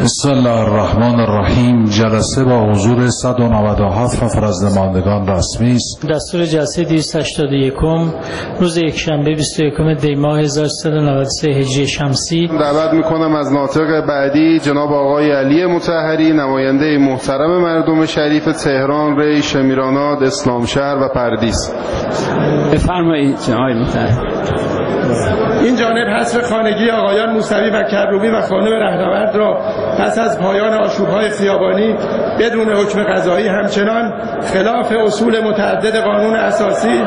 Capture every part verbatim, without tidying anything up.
بسم الله الرحمن الرحیم. جلسه با حضور صد و نود و هفت نفر از نمایندگان رسمی است. دستور جلسه دویست و هشتاد و یک روز یکشنبه بیست و یکم دی ماه هزار و سیصد و نود و سه هجری شمسی. دعوت میکنم از ناطق بعدی جناب آقای علی مطهری، نماینده محترم مردم شریف تهران، ری، شمیرانات، اسلامشهر و پردیس. بفرمایید جناب مطهری. این جانب حصر خانگی آقایان موسوی و کروبی و خانم رهنورد را پس از پایان آشوب‌های خیابانی بدون حکم قضایی همچنان خلاف اصول متعدد قانون اساسی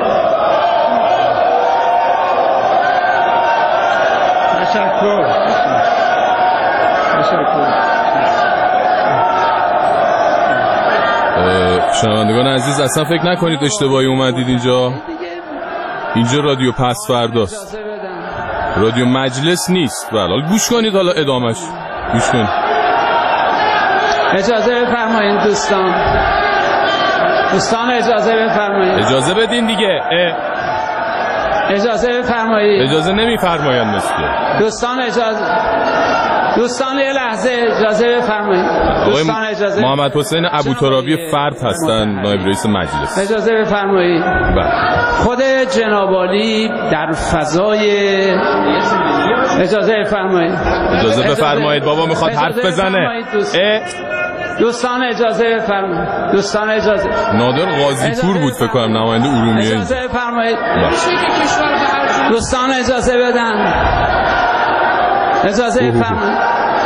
تشکر تشکر شنوندگان عزیز، اصلا فکر نکنید اشتباهی اومدید اینجا. اینجا رادیو پس فرداست، رادیو مجلس نیست. بله حالا گوش کنید، حالا ادامش گوش کنید. اجازه بفرمایید دوستان دوستان اجازه بفرمایید. اجازه بدین دیگه. اجازه بفرمایید. اجازه نمیفرمایند مثل دوستان اجازه دوستان یه لحظه اجازه بفرمایید. دوستان اجازه. محمد حسین ابوترابی فرد هستن، نایب رئیس مجلس. اجازه بفرمایید. خود جناب عالی در فضای اجازه بفرمایید. اجازه بفرمایید بابا میخواد حرف بزنه. دوستان اجازه بفرمایید. دوستان اجازه. نادر قاضی پور بود فکر کنم، نماینده ارومیه. اجازه بفرمایید. دوستان اجازه بدن. اجازه بفرمایید.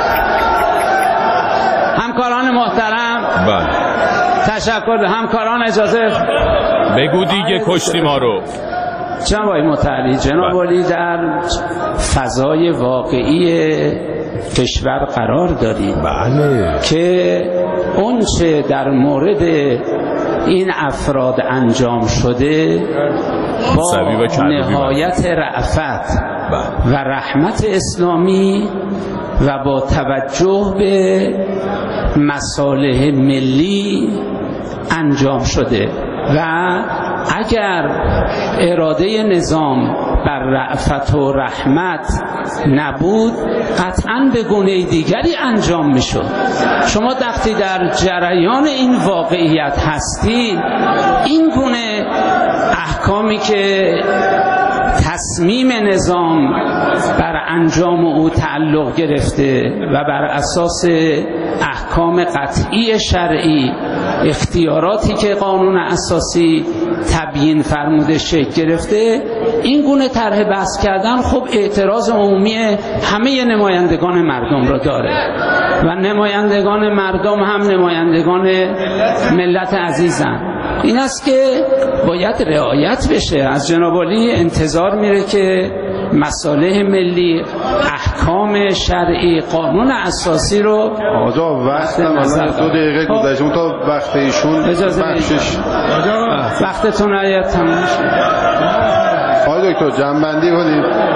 همکاران محترم. بله. تشکر. همکاران اجازه بگو دیگه، کشتی ما رو. جناب آقای متعالی، جناب عالی در فضای واقعی کشور قرار داریم. بله. که اونچه در مورد این افراد انجام شده با نهایت رأفت و رحمت اسلامی و با توجه به مصالح ملی انجام شده و اگر اراده نظام بر رأفت و رحمت نبود قطعاً به گونه دیگری انجام میشد. شما وقتی در جریان این واقعیت هستید، این گونه احکامی که تصمیم نظام بر انجام او تعلق گرفته و بر اساس احکام قطعی شرعی، اختیاراتی که قانون اساسی تبیین فرموده شکل گرفته، این گونه طرح بحث کردن خب اعتراض عمومی همه نمایندگان مردم را داره و نمایندگان مردم هم نمایندگان ملت عزیزن. این است که باید رعایت بشه. از جناب عالی انتظار میره که مصالح ملی، احکام شرعی، قانون اساسی رو آقا وقت مثلا دو دقیقه گذشته تا وقت ایشون بخشش وقتتون آید تموم شد. آقای دکتر جنبندی کنید.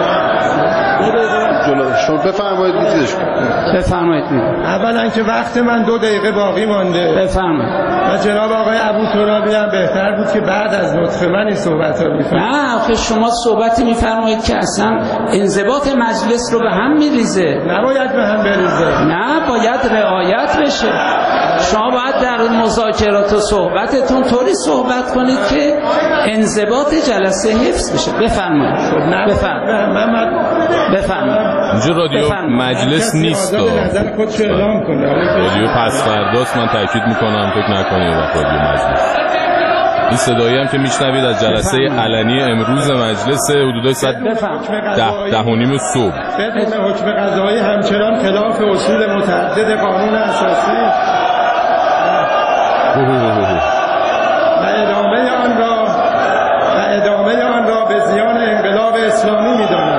شما بفرمایید میتیزش بفرمایید. اولا که وقت من دو دقیقه باقی مانده. بفرمایید. و جناب آقای ابوترابی هم بهتر بود که بعد از نطق من این صحبت ها میفرمایید. نه آخه شما صحبتی میفرمایید که اصلا انضباط مجلس رو به هم میریزه. نباید به هم بریزه. نه، باید رعایت بشه. شما باید در مذاکرات و صحبتتون طوری صحبت کنید که انضباط جلسه حفظ بشه. بفرمایید. بفرمایید. بفرمایید. اینجا رادیو مجلس نیست. رادیو پس فرداست. من تاکید میکنم فکر نکنید رادیو مجلس. این صدایی هم که میشنوید از جلسه علنی امروز مجلس حدود ساعت ده ده و نیم صبح. بدون حکم قضایی همچنان خلاف اصول متعدد قانون اساسی و ادامه آن را و ادامه آن را به زیان انقلاب اسلامی می‌دانم.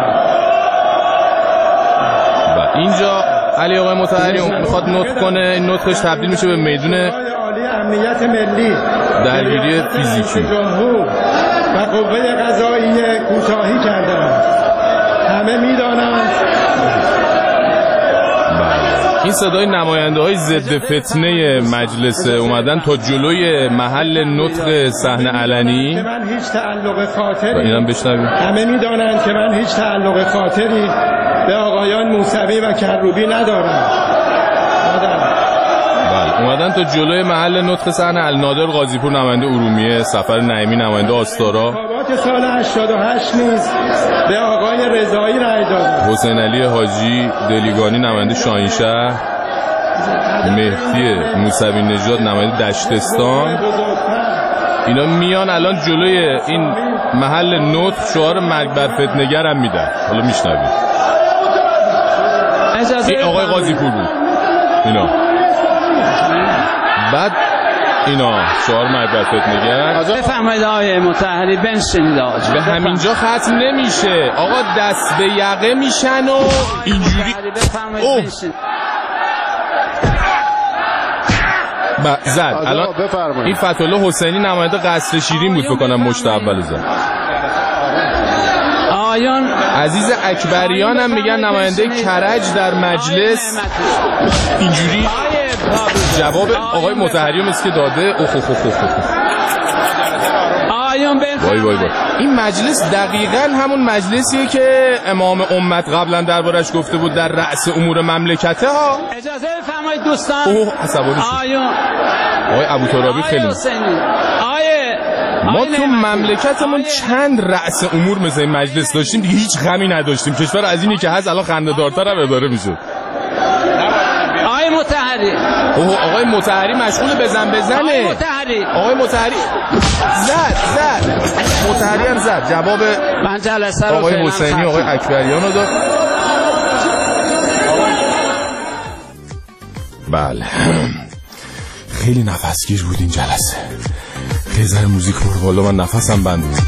و اینجا علی آقای مطهری میخواد نطق کنه. این نطقش تبدیل میشه به میدون عالی امنیت ملی، درگیری فیزیکی و قوه قضاییه کوتاهی کردند. همه می‌دانند. این صدای نماینده های ضد فتنه مجلس اومدن تا جلوی محل نطق صحنه علنی. که من هیچ تعلق خاطری اینم بشنویم. همه میدانند که من هیچ تعلق خاطری به آقایان موسوی و کروبی ندارم. اومدن تا جلوی محل نطق صحن النادر قاضیپور نماینده ارومیه، سفر نعیمی نماینده آستارا، انتخابات سال هشتاد و هشت نیز به آقای رضایی رأی دادند. حسین علی حاجی دلیگانی نماینده شاهینشهر، مهدی موسوی نژاد نماینده دشتستان. اینا میان الان جلوی این محل نطق شعار مرگ بر فتنه‌گر هم میدن. حالا میشنوید. این آقای قاضیپور بود اینا. بعد اینا شعار مرگ بر فتنه‌گر. بفرمایید آقای مطهری بنشینید آقا. به همینجا ختم نمیشه آقا، دست به یقه میشن و اینجوری. اوه زد الان این فتح‌الله حسینی نماینده قصر شیرین بود فکر کنم مشت اول زد. آیان عزیز اکبریان هم میگن نماینده کرج در مجلس. اینجوری جواب آقای مطهری مثل که داده. اوه اوه اوه اوه آیان وای وای وای. این مجلس دقیقاً همون مجلسیه که امام امت قبلا دربارش گفته بود در رأس امور مملکته ها. اجازه بفرمایید دوستان. اوه عصبانی شد. آیان آقای ابوترابی خیلی آیه ما تو مملکتمون چند رأس امور مثل این مجلس داشتیم دیگه هیچ غمی نداشتیم. کشور از اینی که هست الان خنده‌دارتر هم اداره میشه. آقای مطهری. اوه آقای مطهری مشغول بزن بزنه. آقای مطهری. آقای مطهری زد زد. مطهری هم زد. جواب من جلسه رو آقای حسینی آقای اکبریان رو داد. بله خیلی نفسگیر بود این جلسه. خیلی ذره موزیک برو بالا، من نفسم بند بود.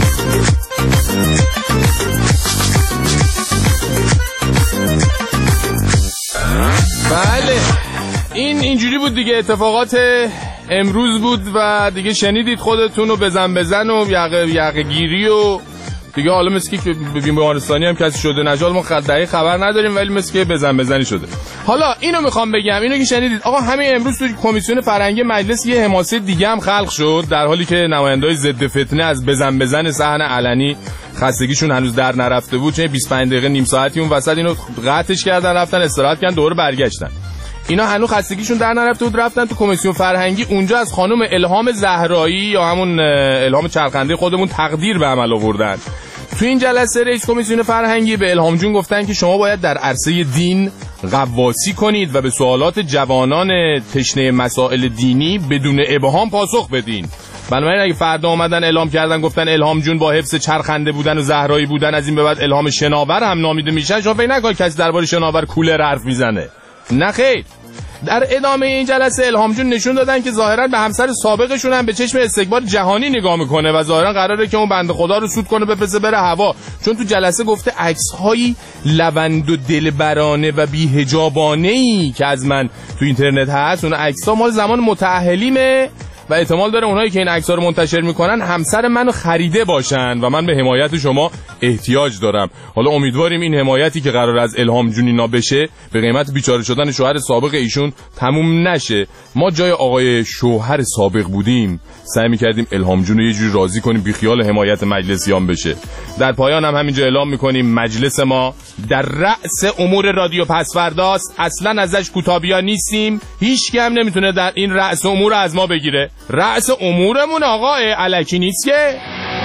بله این اینجوری بود دیگه. اتفاقات امروز بود و دیگه شنیدید خودتون رو بزن بزن و یقه یقه گیری و دیگه. حالا مثل که بیمارستانی هم کسی شده نجال ما دقیق خبر نداریم ولی مثل که بزن بزنی شده. حالا اینو میخوام بگم، اینو که شنیدید آقا همین امروز تو کمیسیون فرهنگی مجلس یه حماسه دیگه هم خلق شد در حالی که نماینده‌های ضد فتنه از بزن بزن صحن علنی خستگیشون هنوز در نرفته بود. چه بیست و پنج دقیقه نیم ساعتی اون وسط اینو قطعش کردن رفتن استراحت کردن دوباره برگشتن. اینا هنوز خستگیشون در نرفته بود رفتن تو کمیسیون فرهنگی. اونجا از خانم الهام زهرایی یا همون الهام چرخنده خودمون تقدیر به عمل آوردن. تو این جلسه رئیس کمیسیون فرهنگی به الهام جون گفتن که شما باید در عرصه دین غواصی کنید و به سوالات جوانان تشنه مسائل دینی بدون ابهام پاسخ بدین. بنابراین اگه فردا اومدن اعلام کردن گفتن الهام جون با حفظ چرخنده بودن و زهرایی بودن از این به بعد الهام شناور هم نامیده میشن، شما فکر نکنید کسی درباره شناور کولر حرف میزنه. نه خیر. در ادامه این جلسه الهام جون نشون دادن که ظاهرا به همسر سابقشون هم به چشم استکبار جهانی نگاه میکنه و ظاهرا قراره که اون بنده خدا رو سود کنه بفرسته بره هوا، چون تو جلسه گفته عکس‌هایی لوند و دلبرانه و بی‌حجابانه‌ای که از من تو اینترنت هست اون عکس‌ها مال زمان متأهلیمه و احتمال داره اونایی که این عکس‌ها رو منتشر میکنن همسر منو خریده باشن و من به حمایت شما احتیاج دارم. حالا امیدواریم این حمایتی که قرار از الهام جون اینا بشه به قیمت بیچاره شدن شوهر سابق ایشون تموم نشه. ما جای آقای شوهر سابق بودیم سعی می‌کردیم الهام جون رو یه جوری راضی کنیم بی خیال حمایت مجلسیان بشه. در پایان هم همینجا اعلام می‌کنیم مجلس ما در رأس امور رادیو پسورداست. اصلاً ازش کوتابیا نیستیم. هیچ کی هم نمیتونه در این رأس امور از ما بگیره. رأس امورمون آقا الکی نیست که.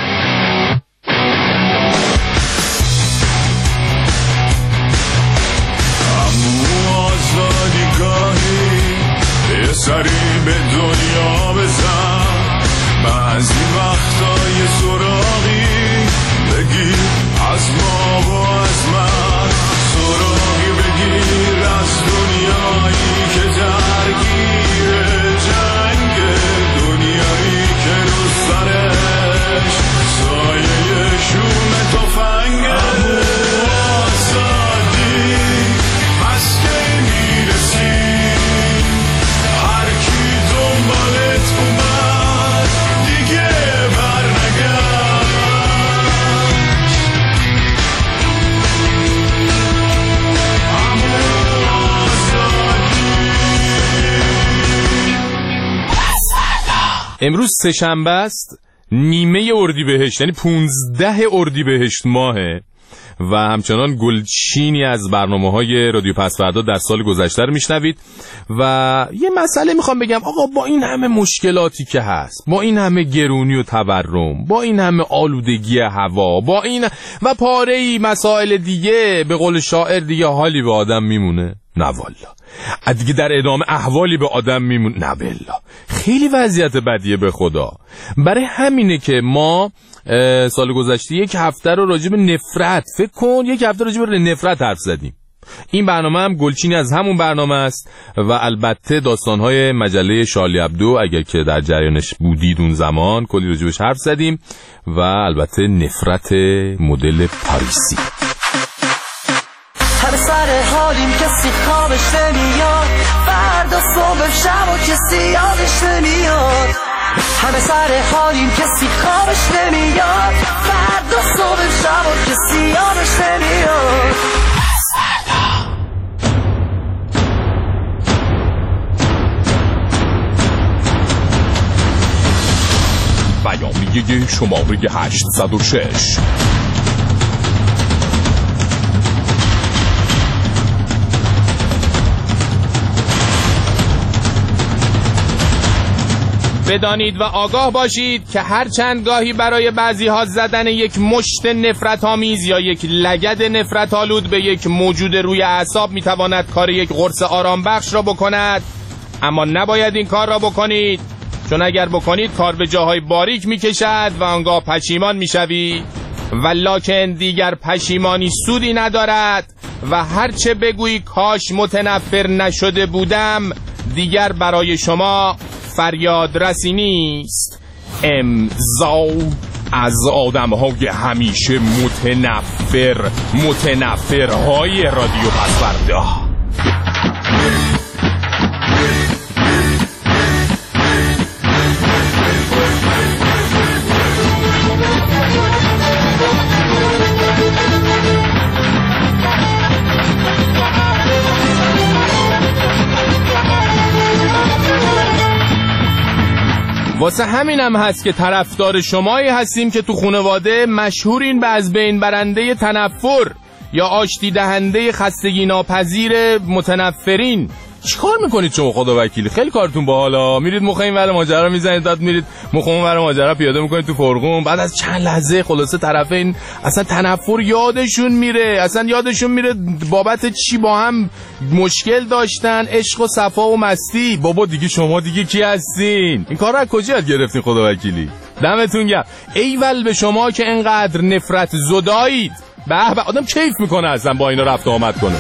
امو آزادی گاهی یه سری به دنیا بزن، بعضی وقتا یه سراغی بگیر از ما و از من، سراغی بگیر از دنیایی که درگیر جنگ، دنیایی که رو سرش سایه شوم تفنگه. آزادی پس که میرسی هر کی دنبالت اومد دیگه برنگرد. امروز سه شنبه است، نیمه اردیبهشت، یعنی پونزده اردیبهشت ماهه و همچنان گلچینی از برنامه‌های رادیو پسوردا در سال گذشته رو میشنوید. و یه مسئله میخوام بگم آقا، با این همه مشکلاتی که هست، با این همه گرونی و تورم، با این همه آلودگی هوا، با این و پاره‌ای مسائل دیگه، به قول شاعر دیگه حالی به آدم میمونه؟ نه والا. دیگه در ادامه احوالی به آدم میمونه؟ نه والا. خیلی وضعیت بدیه به خدا. برای همینه که ما سال گذشته یک هفته رو راجع به نفرت، فکر کن یک هفته راجع به نفرت حرف زدیم. این برنامه هم گلچینی از همون برنامه است و البته داستان‌های مجله شارلی ابدو، اگر که در جریانش بودید اون زمان، کلی راجبش حرف زدیم و البته نفرت مدل پاریسی. همه سر حالیم کسی خوابش نمیاد، فردا صبح شب و کسی یادش نمیاد. همه سر حالیم کسی خوابش نمیاد، فردا صبح شب و کسی یادش نمیاد. بیانیه شماره هشتصد و شش. بدانید و آگاه باشید که هر چند گاهی برای بعضی ها زدن یک مشت نفرت آمیز یا یک لگد نفرت آلود به یک موجود روی اعصاب میتواند کار یک قرص آرام بخش را بکند، اما نباید این کار را بکنید، چون اگر بکنید کار به جاهای باریک میکشد و آنگاه پشیمان میشوید، ولکن دیگر پشیمانی سودی ندارد و هرچه بگویی کاش متنفر نشده بودم دیگر برای شما فریاد رسی نیست. امضا از آدم‌های همیشه متنفر، متنفرهای رادیو پسوردا. واسه همینم هست که طرفدار شمایی هستیم که تو خانواده مشهورین به از بین برنده تنفر یا آشتی دهنده خستگی ناپذیر متنفرین. چیکار میکنید شما خدا وکیلی؟ خیلی کارتون باحالا. میرید مخ این ور ماجرا میزنید، داد میرید مخ اون ور ماجرا پیاده میکنید تو فرغون، بعد از چند لحظه خلاصه طرفین اصلا تنفر یادشون میره، اصلا یادشون میره بابت چی با هم مشکل داشتن، عشق و صفا و مستی. بابا دیگه شما دیگه کی هستین؟ این کار رو از کجا یاد گرفتین خدا وکیلی؟ دمتون گرم. ایول به شما که انقدر نفرت زدایید. به به آدم کیف میکنه اصلا با اینا رفت آمد کنه.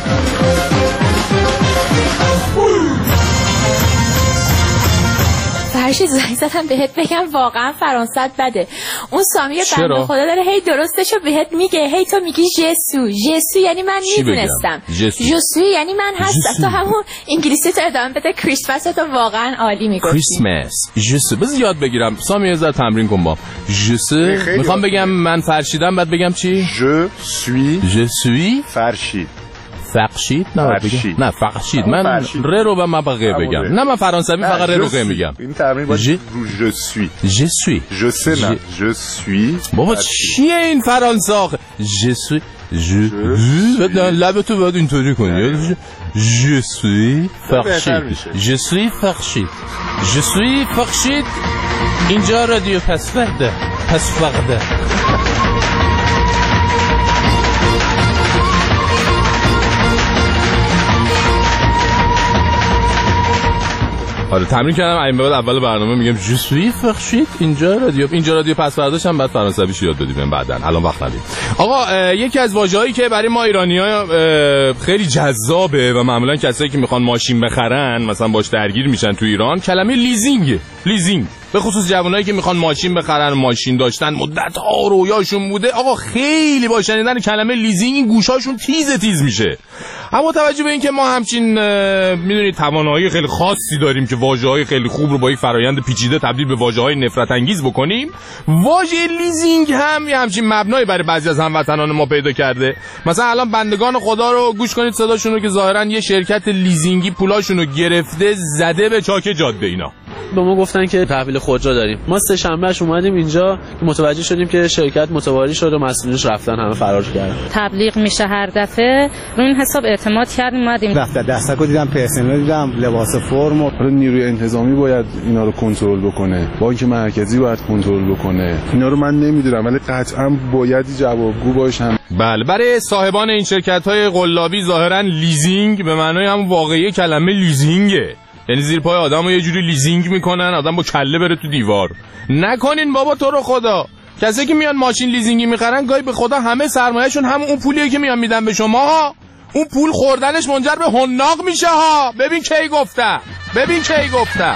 فرشید زنگ زدم بهت بگم واقعا فرانسه بده. اون سامی بنده خدا داره هی درستشو بهت میگه، هی تو میگی جسو. جسو یعنی من میدونستم. جسو یعنی من هستم. تو همون انگلیسی تو ادامه بده. کریسمس تو واقعا عالی میگفتی. کریسمس. جسو. بذار یاد بگیرم. سامی یه ذره تمرین کن با. جسو. میخوام بگم من فرشیدم، بعد بگم چی؟ Je suis. Je suis. فرشید. فرشید؟ نه بگم. نه فرشید. من ر رو به مبقه بگم. نه من فرانسوی فقط ر رو که میگم. این تمرین باید je suis. Je suis. Je sais نه. Je suis. بابا چیه این فرانسه آخه؟ Je suis. Je. لبتو باید اینطوری کنی. Je suis فرشید. Je suis فرشید. Je suis فرشید. اینجا رادیو پسورده. پسورده. آره تمرین کردم. این بعد اول برنامه میگم je suis فرشید. اینجا رادیو اینجا رادیو پسورداش هم بعد فرانسویش یاد دادیم بعداً. الان وقت نداریم. آقا یکی از واژه‌هایی که برای ما ایرانی‌ها خیلی جذابه و معمولا کسایی که میخوان ماشین بخرن مثلا باش درگیر میشن تو ایران، کلمه لیزینگ. لیزینگ به خصوص جوانایی که میخوان ماشین بخرن، ماشین داشتن مدت ها رویاشون بوده، آقا خیلی با شنیدن کلمه لیزینگ این گوشاشون تیز تیز میشه. اما توجه به این که ما همچین میدونید توانایی خیلی خاصی داریم که واژه‌های خیلی خوب رو با یک فرایند پیچیده تبدیل به واژه‌های نفرت انگیز بکنیم، واژه لیزینگ هم یه همچین مبنایی برای بعضی از هموطنان ما پیدا کرده. مثلا الان بندگان خدا رو گوش کنید صداشون رو که ظاهرا یه شرکت لیزینگی پولاشون رو گرفته زده به چاک جاده. اینا به ما گفتن که تحویل خودرو داریم. ما سه شنبهش اومدیم اینجا متوجه شدیم که شرکت متواری شد و مسئولینش رفتن، همه فرار کردن. تبلیغ میشه هر دفعه، رو این حساب اعتماد کردیم اومدیم. دفتر دستکو دیدم، پرسنل دیدم، لباس فرم. حالا نیروی انتظامی باید اینا رو کنترل بکنه، بانک مرکزی باید کنترل بکنه. اینا رو من نمیدونم ولی قطعا باید جوابگو باشن. بله، برای صاحبان این شرکت‌های قلابی ظاهراً لیزینگ به معنای همون واقعی کلمه لیزینگه. یعنی زیر پای آدمو یه جوری لیزینگ میکنن آدم با کله بره تو دیوار. نکنین بابا تو رو خدا. کسی که میان ماشین لیزینگی میخرن گاهی به خدا همه سرمایه‌شون هم اون پولیه که میان میدن به شما ها. اون پول خوردنش منجر به حناق میشه ها. ببین کی گفتم، ببین کی گفتم.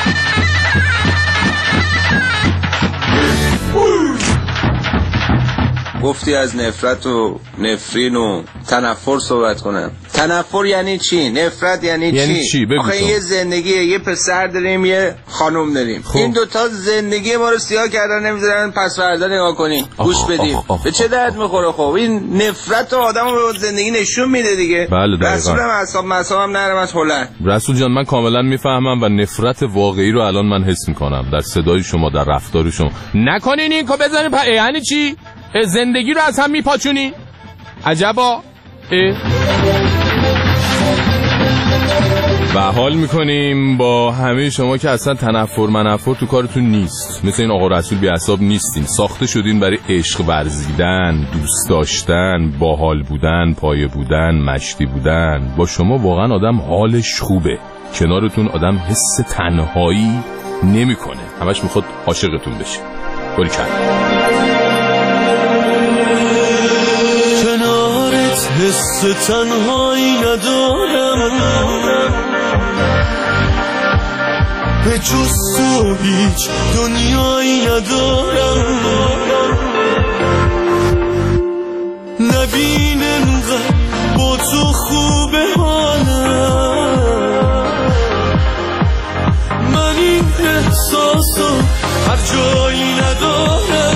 گفتی از نفرت و نفرین و تنفر صحبت کنم. تنفر یعنی چی؟ نفرت یعنی, یعنی چی؟ چی؟ آخه یه زندگیه، یه پسر داریم یه خانم داریم. خوب. این دوتا زندگی ما رو سیاه کردن، نمیذارن پس فردا نگاه کنیم، گوش بدیم. به چه درد میخوره؟ خب این نفرت آدمو به زندگی نشون میده دیگه. بله دقیقاً. رسولم اعصاب مصابم نرم از هلند. رسول جان من کاملا میفهمم و نفرت واقعی رو الان من حس میکنم در صدای شما، در رفتار شما. نکنین این که بزنین پ... یعنی چی؟ زندگی رو از هم میپاچونی؟ عجبا. و حال میکنیم با همه شما که اصلا تنفر منفر تو کارتون نیست، مثل این آقا رسول بی عصاب نیستین، ساخته شدین برای عشق ورزیدن، دوست داشتن، باحال بودن، پایه بودن، مشتی بودن. با شما واقعا آدم حالش خوبه، کنارتون آدم حس تنهایی نمیکنه، همش میخواد عاشقتون بشه. باری کرد حس تنهایی ندارم، به جز تو هیچ دنیایی ندارم. نبین انقدر با تو خوبه حالم، من این احساسو هر جایی ندارم.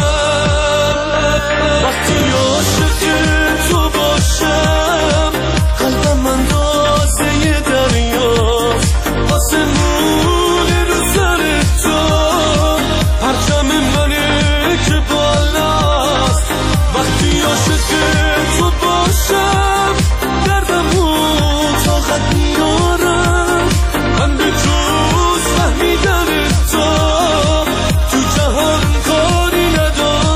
وقتی عاشق تو باشم قلبم اندازه یه دریاست، آسمون رو سر تو پرچم منه که بالاست. وقتی عاشق تو باشم دردمو طاقت میارم، من به جز فهمیدن تو تو جهان کاری ندارم.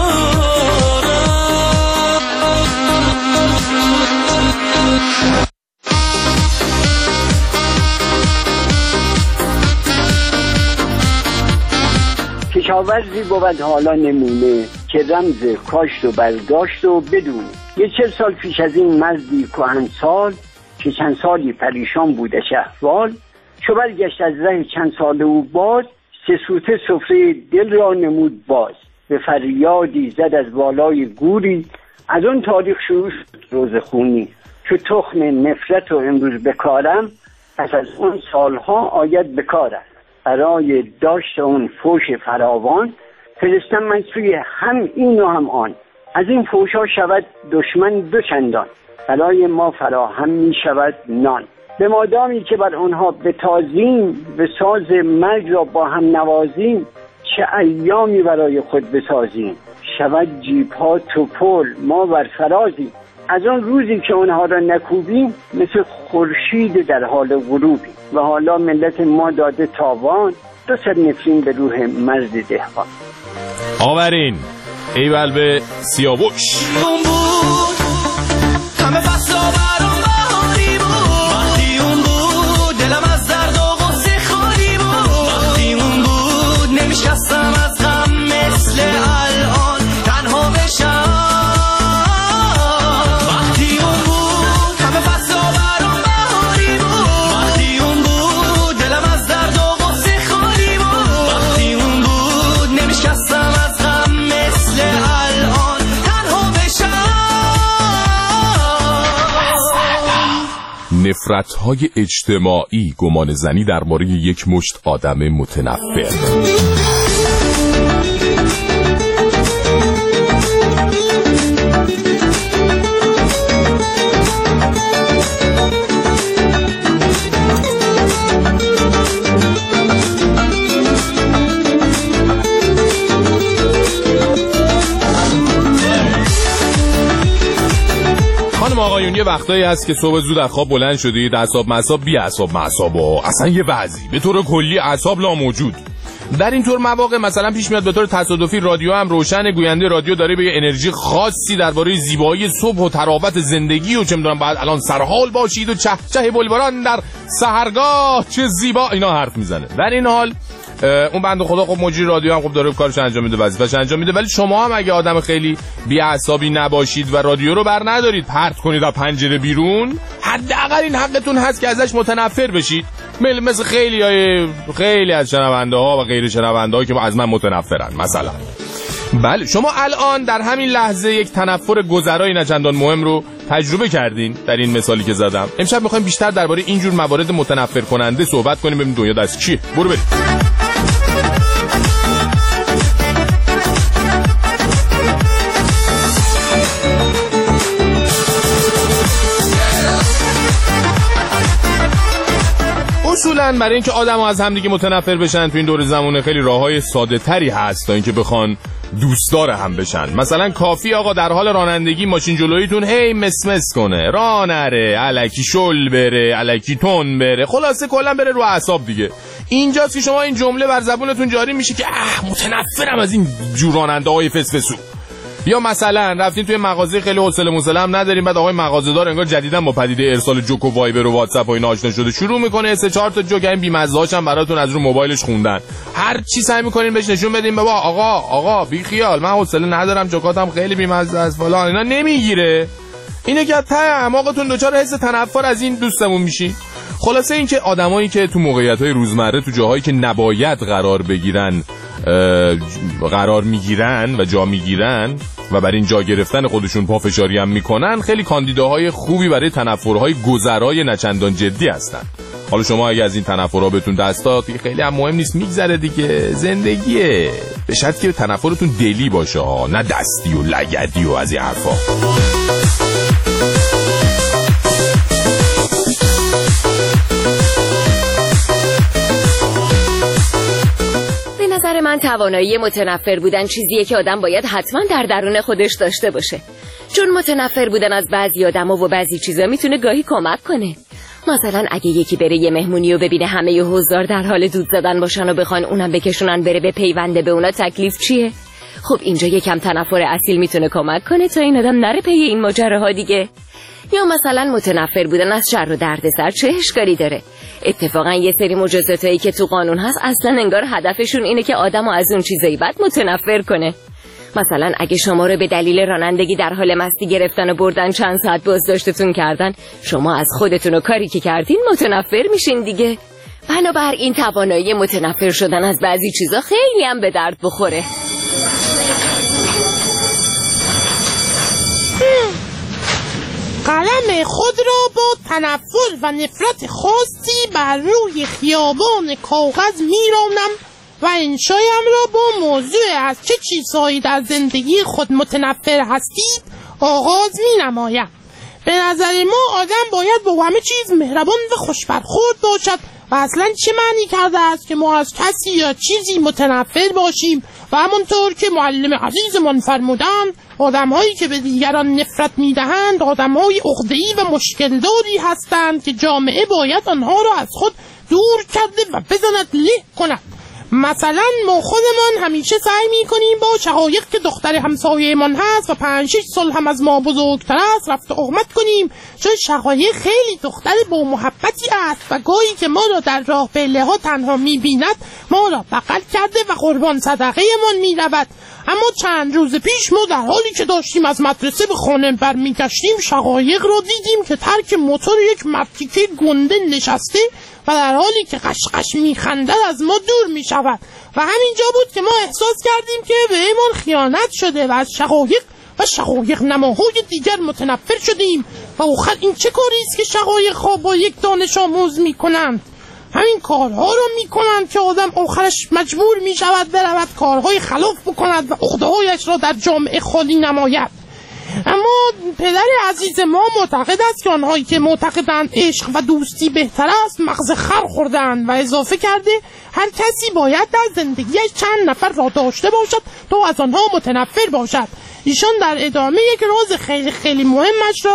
کشاورزی بود حالا نمونه که رمز کاشت و برداشت و بدون. یه چل سال پیش از این مردی کهنسال که چند سالی پریشان بوده احوال، چو برگشت از ره چند سال او باز، سه سوته سفره دل را نمود باز. به فریادی زد از بالای گوری، از اون تاریخ شروع شد روزخونی. چو تخم نفرت و امروز بکارم، پس از اون سالها آید بکارم. برای داشت اون فوش فراوان، فرستم من سوی هم این و هم آن. از این فوشا شود دشمن دو چندان، برای ما فراهم می شود نان. به مادامی که بر آنها بتازیم، به ساز مرگ را با هم نوازیم. چه ایامی برای خود بسازیم، شود جیب ها توپل ما بر فرازیم. از آن روزی که اونها را نکوبیم، مثل خورشید در حال غروبیم. و حالا ملت ما داده تاوان، دو صد نفرین به روح مرد دهقان. آورین ایول به سیاوش. همه فصلا برام بهاری بود، وقتی اون بود دلم از درد و غصه خالی بود. وقتی اون بود نمیشستم از غم مثل الان تنها بشم. وقتی اون بود همه فصلا برام بهاری بود، وقتی اون بود دلم از درد و غصه خالی بود. وقتی اون بود نمیشستم از غم مثل الان تنها بشم. نفرت‌های اجتماعی، گمان زنی درباره یک مشت آدم متنفر. خانم آقایون، یه وقتایی هست که صبح زود از خواب بلند شدید، اعصاب معصاب بی اعصاب معصاب و اصلا یه وضعی به طور کلی اعصاب لا موجود. در این طور مواقع مثلا پیش میاد به طور تصادفی رادیو هم روشن، گوینده رادیو داره به انرژی خاصی درباره زیبایی صبح و تراوت زندگی و چه میدونم بعد الان سرحال باشید و چه چه بلبلان در سحرگاه چه زیبا اینا حرف میزنه. در این حال اون بنده خدا خب مجری رادیو هم خب داره کارش انجام میده، وظیفه‌ش انجام میده، ولی شما هم اگه آدم خیلی بی‌عصابی نباشید و رادیو رو بر ندارید پرت کنید از پنجره بیرون، حداقل این حقتون هست که ازش متنفر بشید، مثل خیلی های خیلی از شنونده ها و غیر شنونده ها که از من متنفرن مثلا. بله شما الان در همین لحظه یک تنفر گذرای نچندان مهم رو تجربه کردین در این مثالی که زدم. امشب میخوایم بیشتر درباره اینجور موارد متنفر کننده صحبت کنیم، ببینیم دنیا دست چیه. برو بریم. اصولاً برای اینکه آدم‌ها از همدیگه متنفر بشن تو این دور زمانه خیلی راه‌های ساده‌تری هست تا اینکه بخوان دوستدار هم بشن. مثلا کافی آقا در حال رانندگی ماشین جلویتون هی مسمس کنه، راه نره، الکی شل بره، الکی تون بره، خلاصه کلا بره رو اعصاب دیگه. اینجاست که شما این جمله بر زبونتون جاری میشه که اه متنفرم از این جور راننده‌های فسفسو. یا مثلا رفتین توی مغازه خیلی حوصله موصله هم نداریم، بعد آقای مغازه‌دار انگار جدیداً با پدیده ارسال جوک و وایبر و واتساپ و اینا آشنا شده، شروع میکنه سه چهار تا جوک این بی‌مزه‌هاش هم براتون از رو موبایلش خوندن. هر چی سعی میکنین بهش نشون بدین بابا آقا آقا بی خیال من حوصله ندارم، جوکاتم خیلی بی‌مزه است فلان، اینا نمیگیره. اینه که ته اعماقتون دچار حس تنفر از این دوستمون میشین. خلاصه این که آدمایی که تو موقعیت‌های روزمره تو جاهایی که نباید قرار بگیرن قرار میگیرن و جا میگیرن و برای این جا گرفتن خودشون پافشاری هم میکنن، خیلی کاندیداهای خوبی برای تنفرهای گذرای نچندان جدی هستن. حالا شما اگه از این تنفرها بهتون دست داد خیلی هم مهم نیست، میگذره دیگه، زندگیه، به شرطی که تنفرتون دلی باشه ها، نه دستی و لگدی و از این حرفا. نظر من توانایی متنفر بودن چیزیه که آدم باید حتما در درون خودش داشته باشه، چون متنفر بودن از بعضی آدما و بعضی چیزا میتونه گاهی کمک کنه. مثلا اگه یکی بره یه مهمونی و ببینه همه ی حضار در حال دود زدن باشن و بخوان اونم بکشونن بره به پیونده به اونا، تکلیف چیه؟ خب اینجا یکم تنفر اصیل میتونه کمک کنه تا این آدم نره پی این ماجراها دیگه. یا مثلا متنفر بودن از شر و دردسر چه اشکالی داره؟ اتفاقا یه سری مجازاتایی که تو قانون هست اصلا انگار هدفشون اینه که آدمو از اون چیزایی بد متنفر کنه. مثلا اگه شما رو به دلیل رانندگی در حال مستی گرفتن و بردن چند ساعت بازداشتتون کردن، شما از خودتون و کاری که کردین متنفر میشین دیگه. بنابراین توانایی متنفر شدن از بعضی چیزا خیلی هم به درد بخوره. قلم خود را با تنفر و نفرت خاصی بر روی خیابان کاغذ میرانم و انشایم را با موضوع از چه چیزهایی در زندگی خود متنفر هستید آغاز می نمایم. به نظر ما آدم باید با همه چیز مهربان و خوشبرخورد باشد و اصلا چه معنی کرده است که ما از کسی یا چیزی متنفر باشیم؟ و همونطور که معلم عزیزمان فرمودند آدم‌هایی که به دیگران نفرت می‌دهند آدم‌های عقده‌ای و مشکل‌داری هستند که جامعه باید آنها را از خود دور کرده و بزند له کند. مثلا ما خودمان همیشه سعی می‌کنیم با شقایق که دختر همسایه‌مان هست و پنج شش سال هم از ما بزرگتر است رفت آمد کنیم، چون شقایق خیلی دختر با محبتی است و گاهی که ما را در راه پله ها تنها می‌بیند ما را بغل کرده و قربان صدقه‌مان می‌رود. اما چند روز پیش ما در حالی که داشتیم از مدرسه به خانه برمیگشتیم شقایق را دیدیم که ترک موتور یک مرتیکه گنده نشسته و در حالی که قشقش میخندد از ما دور میشود و همینجا بود که ما احساس کردیم که به ایمان خیانت شده و از شقایق و شقایق نماهای دیگر متنفر شدیم. و آخر این چه کاری است که شقایق ها با یک دانش آموز میکنند؟ همین کارها را میکنند که آدم آخرش مجبور میشود برود کارهای خلاف بکند و عقده‌هایش را در جامعه خالی نماید. اما پدر عزیز ما معتقد است که آنهایی که معتقدند عشق و دوستی بهتر است مغز خر خوردند و اضافه کرده هر کسی باید در زندگیش چند نفر را داشته باشد تا از آنها متنفر باشد. ایشان در ادامه یک راز خیلی خیلی مهمش را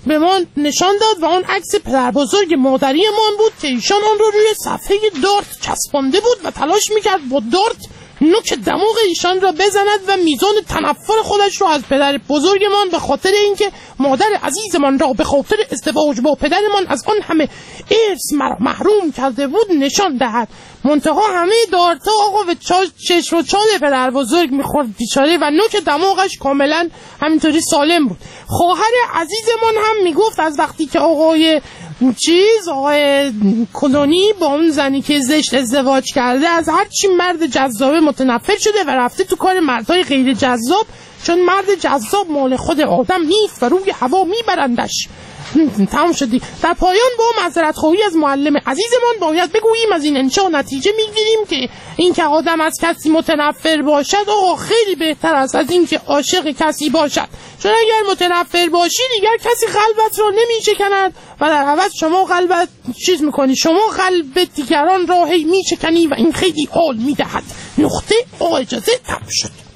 به ما نشان داد و اون عکس پدر بزرگ مادریمان بود که ایشان آن رو روی صفحه دارت چسبانده بود و تلاش میکرد با دارت نوک دماغ ایشان را بزند و میزان تنفر خودش را از پدر بزرگمان به خاطر اینکه مادر عزیزمان را به خاطر ازدواج با پدرمان از آن همه ارث محروم کرده بود نشان دهد. منتها همه دارتا آقا به چشم و چال پدر بزرگ میخورد بیچاره و نوک دماغش کاملا همینطوری سالم بود. خواهر عزیزمان هم میگفت از وقتی که آقای چیز آقای کلونی با اون زنی که زشت ازدواج کرده از هر چی مرد جذابه متنفر شده و رفته تو کار مردای غیر جذاب، چون مرد جذاب مال خود آدم نیست و روی هوا میبرندش. تمام شدی. در پایان با معذرت خواهی از معلم عزیزمان باید بگوییم از این انشا نتیجه میگیریم که این که آدم از کسی متنفر باشد آقا خیلی بهتر است از این که عاشق کسی باشد، چون اگر متنفر باشی دیگر کسی قلبت را نمیشکند و در عوض شما قلبت چیز میکنی، شما قلب دیگران را هی میشکنی و این خیلی حال میدهد. نقطه. آقا اجازه تمام شد.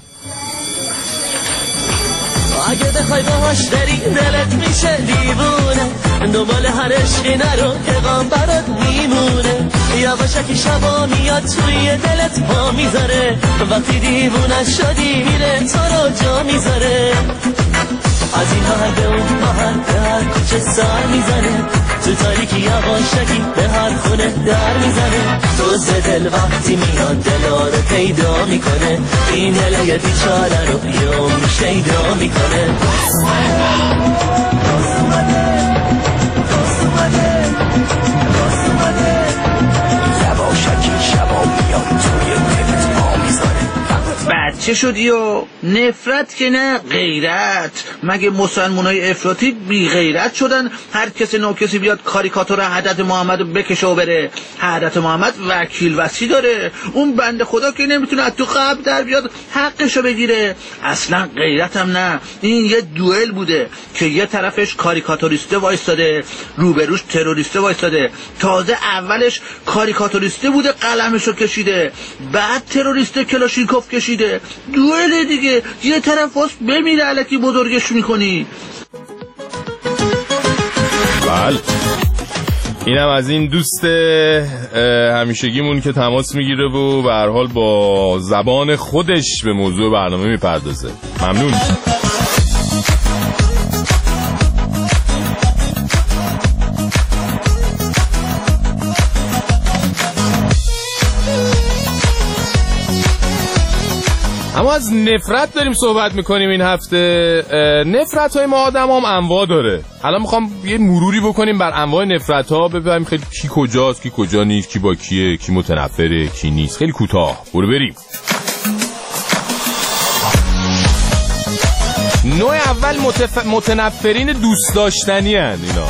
اگه بخوای باهاش بری دلت میشه دیوونه، دنبال هر عشقی نرو که غم برات میمونه، یواشکی شبا میاد توی دلت پا میذاره، وقتی دیوونه شدی میره تو رو جا میذاره، از این محل به اون محل به هر کوچه سر میزنه، تو تاریکی یواشکی به هر خونه در میزنه، دوز دل وقتی میاد دلا رو پیدا میکنه، این دل یه بیچاره رو یوم شیدا میکنه. دوست اومده دوست اومده دوست اومده، یواشکی شبا میاد توی دلت پا میزنه. بچه شدی و نفرت که نه غیرت. مگه مسلمانای افراطی بی غیرت شدن هر کسی نو کسی بیاد کاریکاتور حضرت محمد رو بکشه و بره؟ حضرت محمد وکیل وصی داره، اون بنده خدا که نمیتونه از تو قبر در بیاد حقشو بگیره. اصلا غیرت هم نه، این یه دوئل بوده که یه طرفش کاریکاتوریسته وایستاده روبروش تروریسته وایستاده، تازه اولش کاریکاتوریسته بوده قلمشو کشیده، بعد تروریسته کلاشینکوف کشیده. دوئل دیگه، یه طرف واسه بمیره الکی بزرگش میکنی. بله اینم از این دوست همیشگیمون که تماس میگیره و به هر حال با زبان خودش به موضوع برنامه میپردازه. ممنون. اما از نفرت داریم صحبت میکنیم این هفته. نفرت های ما آدم هم انواع داره. الان میخوام یه مروری بکنیم بر انواع نفرت ها، ببینیم خیلی کی کجاست، کی کجا نیست، کی با کیه، کی متنفره، کی نیست. خیلی کوتاه برو بریم. نوع اول متف... متنفرین دوست داشتنی هن اینا.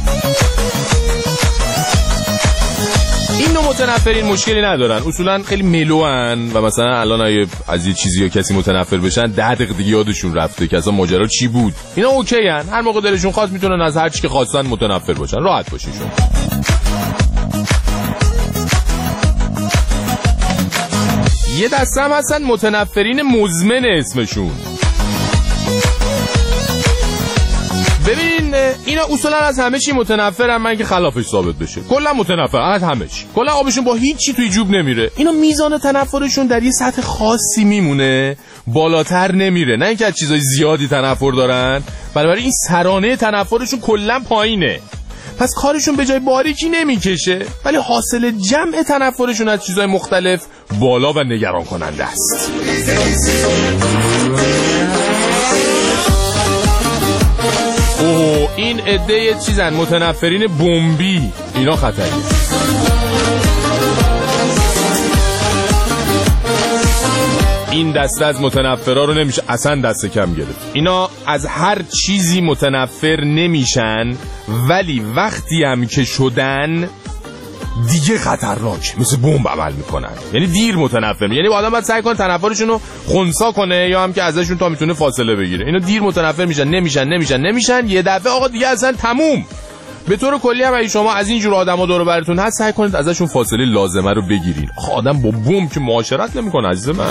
این نوع متنفرین مشکلی ندارن، اصولا خیلی ملوان و مثلا الان اگه از یه چیزی یا کسی متنفر بشن ده دقیقه دیگه یادشون رفته که اصلا ماجرا چی بود. اینا اوکی هن، هر موقع دلشون خواست میتونن از هر چی که خواستن متنفر باشن، راحت باشین شما. یه دسته هم هستن متنفرین مزمن اسمشون. ببین اینا اصولا از همه چی متنفرن، من که خلافش ثابت بشه. کلا متنفر از همه چی، کلا آبشون با هیچ چی توی جوب نمیره. اینا میزان تنفرشون در یه سطح خاصی میمونه، بالاتر نمیره. نه اینکه از چیزای زیادی تنفر دارن، بنابراین این سرانه تنفرشون کلا پایینه. پس کارشون به جای باریکی نمیکشه، ولی حاصل جمع تنفرشون از چیزای مختلف بالا و نگران کننده است. اوه این عده چیزن متنفرین بمبی، اینا خطریه. این دسته از متنفرها رو نمیشه اصلا دست کم گرفت. اینا از هر چیزی متنفر نمیشن، ولی وقتی هم که شدن دیگه خطرناک، مثل بمب عمل میکنن. یعنی دیر متنفر، یعنی آدم باید سعی کنه تنفرشون رو خنثی کنه یا هم که ازشون تا میتونه فاصله بگیره. اینا دیر متنفر میشن، نمیشن نمیشن نمیشن یه دفعه آقا دیگه اصلا تموم. به طور کلی هم اگه شما از این جور آدما دور و براتون هست، سعی کنید ازشون فاصله لازمه رو بگیرین. آخه آدم با بمب که معاشرت نمیکنه عزیز من.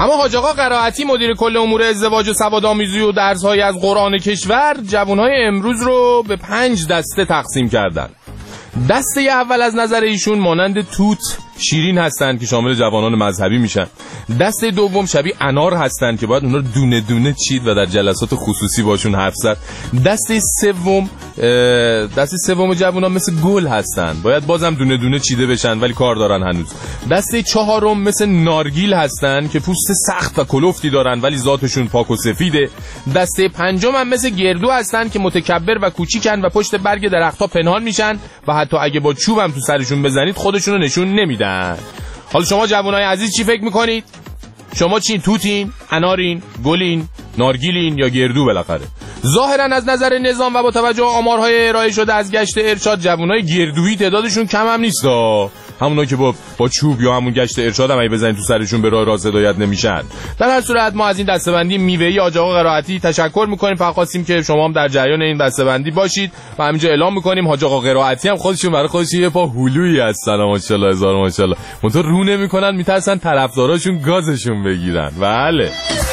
اما حاج آقا قرائتی مدیر کل امور ازدواج و سوادآموزی و درس‌های از قرآن کشور جوانای امروز رو به پنج دسته تقسیم کردن. دسته اول از نظر ایشون مانند توت شیرین هستن که شامل جوانان مذهبی میشن. دسته دوم شبیه انار هستن که باید اونا رو دونه دونه چید و در جلسات خصوصی باشون حرف زد. دسته سوم دسته سوم جوانان مثل گل هستن، باید بازم دونه دونه چیده بشن ولی کار دارن هنوز. دسته چهارم مثل نارگیل هستن که پوست سخت و کلفتی دارن ولی ذاتشون پاک و سفیده. دسته پنجم هم مثل گردو هستن که متکبر و کوچیکن و پشت برگ درخت‌ها پنهان میشن و حتی اگه با چوب هم تو سرشون بزنید خودشونو نشون نمیدن. حالا شما جوانای عزیز چی فکر میکنید؟ شما چین؟ توتین؟ انارین؟ گلین؟ نارگیلین یا گردو بالاخره؟ ظاهرا از نظر نظام و با توجه به آمارهای ارائه شده از گشت ارشاد جوانای گردویی تعدادشون کم هم نیست. همونا که با با چوب یا همون گشت ارشاد هم اگه بزنید تو سرشون به راه راست هدایت نمیشن. در هر صورت ما از این دسته‌بندی میوه‌ای حاج آقا قرائتی تشکر میکنیم. فقط خواستیم که شما هم در جریان این دسته‌بندی باشید و همینجا اعلام میکنیم حاج آقا قرائتی هم خودشون برای خودشون یه پا هلویی هستن ماشاءالله هزار ماشاءالله. منتها رو نمیکنن، میترسن طرفداراشون گازشون بگیرن. بله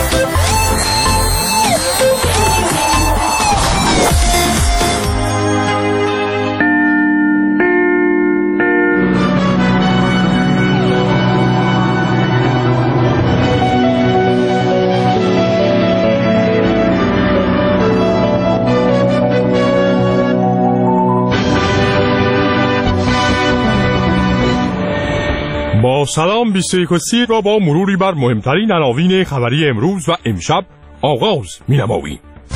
با سلام بیست و یک و سی را با مروری بر مهمترین عناوین خبری امروز و امشب آغاز می‌نماییم.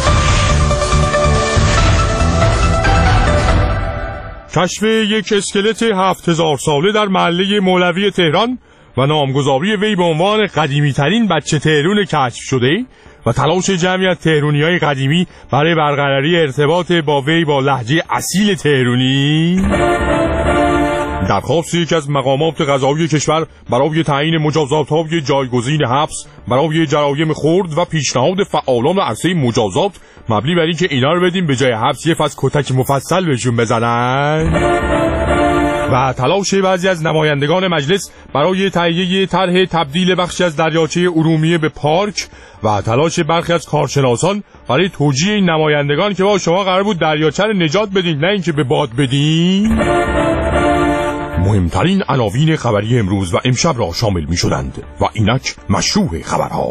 کشف یک اسکلت هفت هزار ساله در محله مولوی تهران و نامگذاری وی به عنوان قدیمی‌ترین بچه تهرون کشف شده و تلاش جمعی از تهرونی‌های قدیمی برای برقراری ارتباط با وی با لهجه اصیل تهرونی. درخواست یکی از مقامات قضایی کشور برای تعیین مجازات‌های جایگزین حبس برای جرایم خرد و پیشنهاد فعالان عرصه مجازات مبنی بر اینکه اینا رو بدیم به جای حبس یه فصل کتک مفصل بهشون بزنن و تلاش بعضی از نمایندگان مجلس برای تهیه طرح تبدیل بخشی از دریاچه ارومیه به پارک و تلاش برخی از کارشناسان برای توجیه این نمایندگان که با شما قرار بود دریاچه رو نجات بدین نه اینکه به باد بدین. مهمترین عناوین خبری امروز و امشب را شامل می شدند و اینک مشروع خبرها.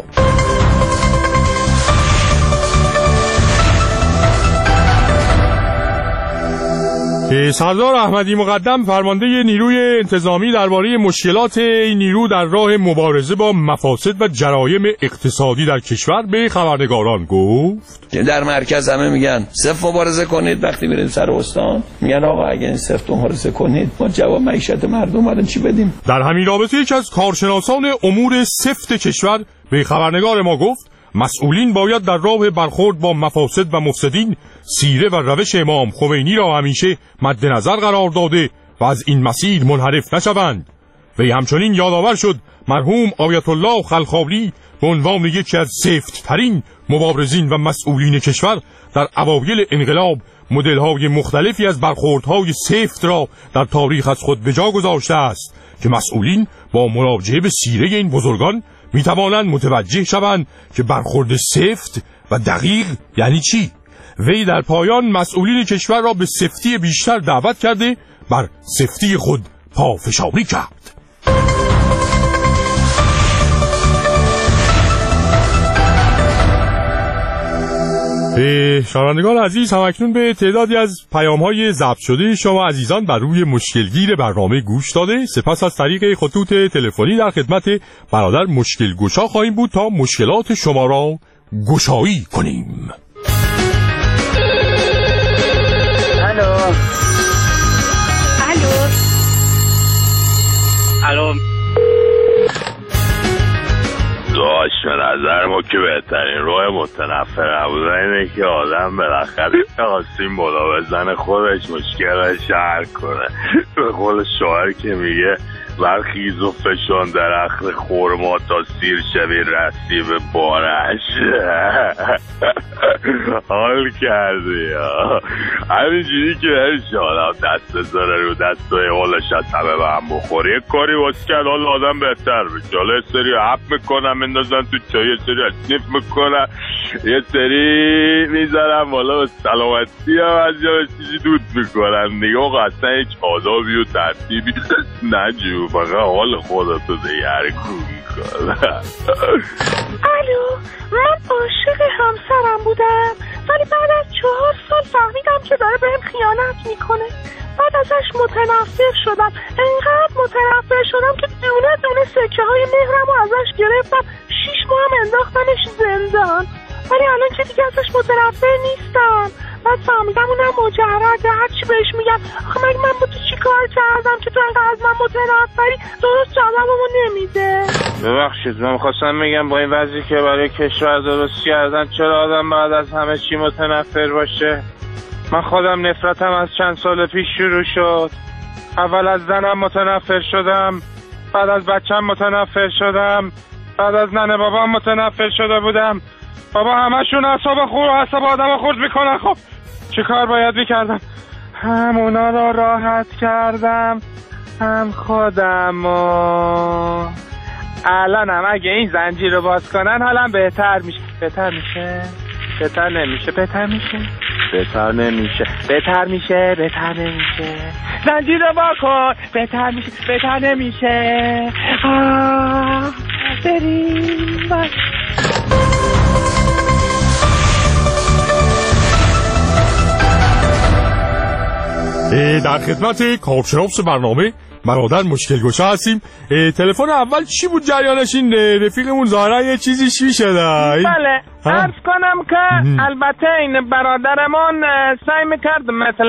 سردار احمدی مقدم فرمانده نیروی انتظامی درباره مشکلات این نیرو در راه مبارزه با مفاسد و جرایم اقتصادی در کشور به خبرنگاران گفت در مرکز همه میگن صفر مبارزه کنید، وقتی میریم سر استان میگن آقا اگه این صفر مبارزه کنید ما جواب معیشت مردم الان چی بدیم. در همین رابطه یک از کارشناسان امور سفت کشور به خبرنگار ما گفت مسئولین باید در راه برخورد با مفاسد و مفسدین سیره و روش امام خمینی را همیشه مد نظر قرار داده و از این مسیر منحرف نشوند. وی همچنین یادآور شد مرحوم آیت الله خلخالی به عنوان یکی از سفت ترین مبارزین و مسئولین کشور در اوایل انقلاب مدل‌های مختلفی از برخوردهای سفت را در تاریخ از خود به جا گذاشته است که مسئولین با مراجعه به سیره این بزرگان می توانند متوجه شوند که برخورد سفت و دقیق یعنی چی. وی در پایان مسئولین کشور را به سفتی بیشتر دعوت کرده بر سفتی خود پافشاری کرد. شنوندگان عزیز، همکنون به تعدادی از پیام‌های ضبط شده شما عزیزان بر روی مشکلگیر برنامه گوش داده. سپس از طریق خطوط تلفنی در خدمت برادر مشکل گشا خواهیم بود تا مشکلات شما را گشایی کنیم. الو الو الو داشت به نظر ما که بهترین روح متنفر نبودن اینه که آدم بالاخره خواستیم بالا بزن خودش مشکلش حل کنه. به قول شاعر که میگه برخیز و فشان درخت خورما تا سیر شوی رسی به بارش. حال کردی ها. همینجوری که هرش آدم دست بذاره رو دست و حالش از همه به هم بخوری. یک کاری واسه کرد حال آدم بهتر بشه. حالا یه سری حب میکنم مندازن تو چای، یه سری اسنیف میکنم، یه سری میذارم والا به سلامتی هم از جا چیزی دود میکنم دیگه. آقا اصلا هیچ آدابی و ترتیبی نجو، فقط حال خودتو دیگری کن میکنم. الو، من عاشق همسرم بودم ولی بعد از چهار سال فهمیدم که داره بهم خیانت میکنه. بعد ازش متنفر شدم، انقدر متنفر شدم که دونه دونه سکه های مهرم رو ازش گرفتم، شیش ماه هم انداختمش زندان. ولی الان که دیگه ازش متنفر نیستم. بعد فهمیدم اونم مجرده، هرچی بهش میگم آخه مگه من با تو چی کار کردم که تو انقدر از من متنفری؟ درست جوابمو نمیده. ببخشید من خواستم میگم با این وضعی که برای کشور درست کردن چرا آدم بعد از همه چی متنفر باشه؟ من خودم نفرتم از چند سال پیش شروع شد. اول از زنم متنفر شدم، بعد از بچم متنفر شدم، بعد از ننه بابام متنفر شده بودم. بابا همشون اعصاب خور اعصاب آدم خورد میکنن. خب چه کار باید میکردم؟ هم اونا رو راحت کردم هم خودم. الانم اگه این زنجیر رو باز کنن حالم بهتر میشه. بهتر میشه بهتر نمیشه بهتر میشه بهتر نمیشه بهتر میشه بهتر نمیشه زنجیر رو با کن بهتر میشه بهتر نمیشه. آه بریم باش. در خدمت کارشناس برنامه برادر مشکل گشا هستیم. تلفن اول چی بود جریانش؟ این رفیقمون ظاهرا یه چیزی شوی شده. بله عرض کنم که البته این برادرمون سعی میکرد مثل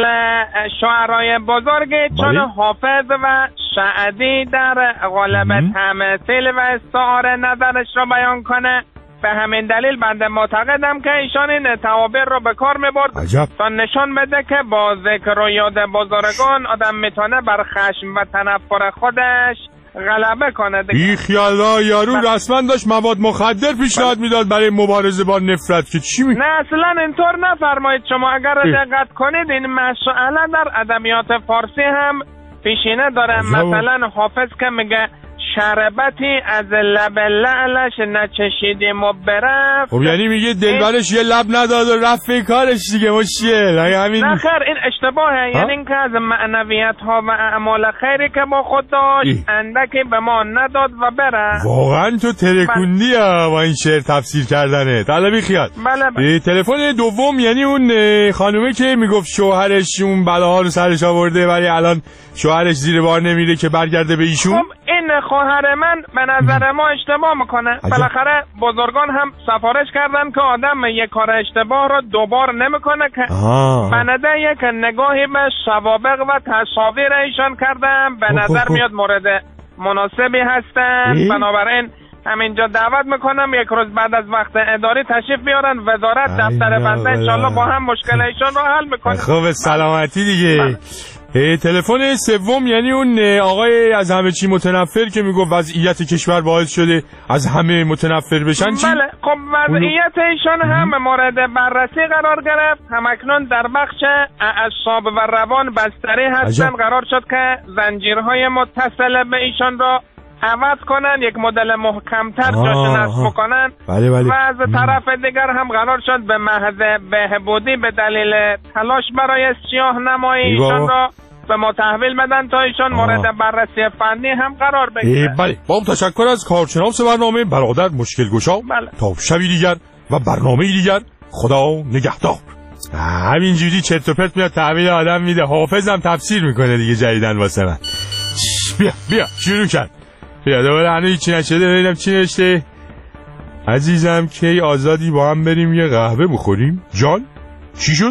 شاعرای بزرگ چون حافظ و سعدی در قالب تمثیل و استعاره نظرش رو بیان کنه. به همین دلیل بنده معتقدم که ایشان این تعابیر رو به کار میبرد تا نشان بده که با ذکر و یاد بزرگان آدم میتونه بر خشم و تنفر خودش غلبه کنه. بی خیالا یارو رسما داشت مواد مخدر پیشنهاد میداد برای مبارزه با نفرت که چی می؟ نه اصلا اینطور نفرمایید. شما اگر دقت کنید این مسئله در ادبیات فارسی هم پیشینه داره. مثلا حافظ که میگه شربتی از لب لعلش نچشیدیم و برفت. خب یعنی میگه دلبرش یه لب نداد و رفت کارش دیگه. مشکل همین نه خیر این اشتباهه. یعنی اینکه از معنویت ها و اعمال خیری که با خود داشت اندکی به ما نداد و برفت. واقعا تو ترکوندی ها با این شعر تفسیر کردنه. طلبی خیال. بله بله. تلفن دوم یعنی اون خانومه که میگفت شوهرش اون بلاها رو سرش آورده ولی الان شوهرش زیر بار نمیره که برگرده به ایشون. خب این خواهر من به نظر ما اشتباه میکنه. بالاخره بزرگان هم سفارش کردن که آدم یک کار اشتباه رو دوبار نمیکنه که بنده یک نگاهی به سوابق و تصاویر ایشان کردم به نظر میاد مورد مناسبی هستن. بنابراین همینجا دعوت میکنم یک روز بعد از وقت اداری تشریف بیارن وزارت دفتر بنده انشالله با هم مشکل ایشان رو حل میکنیم. خب سلامتی دیگه. تلفن سوم یعنی اون آقای از همه چی متنفر که میگفت وضعیت کشور باعث شده از همه متنفر بشن چی؟ بله خب وضعیت ایشان هم مورد بررسی قرار گرفت. همکنون در بخش اعصاب و روان بستری هستن. قرار شد که زنجیرهای متصل به ایشان را عوض کنن، یک مدل محکمتر جاش نصب کنن. بله بله. و از طرف دیگر هم قرار شد به محض بهبودی به دلیل تلاش برای سیاه نمایی ایشان را به ما تحویل بدن تا ایشان مورد بررسی فنی هم قرار بگیره. بله با تشکر از کارشناس برنامه برادر مشکل گشا. بله. تا شبی دیگر و برنامه دیگر خدا نگهدار. همینجوری چرت و پرت میاد تحویل آدم میده. حافظم تفسیر میکنه دیگه جدیدن واسه من. بیا بیا شروع کرد. بیا دوباره هنوز هیچی نشده. ببینم چی نوشته. عزیزم کی آزادی با هم بریم یه قهوه بخوریم؟ جان چی شد؟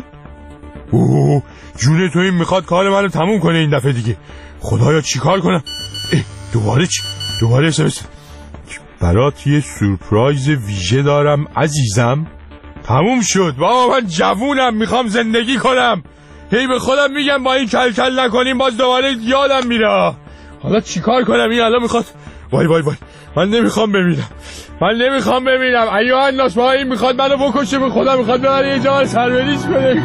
اوه جون تو این میخواد کار منو تموم کنه این دفعه دیگه. خدایا چی کار کنم؟ اه دوباره چی؟ دوباره اسمس برات یه سورپرایز ویژه دارم عزیزم. تموم شد بابا من جوونم میخوام زندگی کنم. هی به خودم میگم با این کل کل نکنیم باز دوباره یادم میره. حالا چیکار کنم؟ این الان میخواد وای وای وای من نمیخوام ببینم من نمیخوام ببینم ایوه الناس ما این میخواد منو بکشه به خدا میخواد ببره یه جا سربریش کنه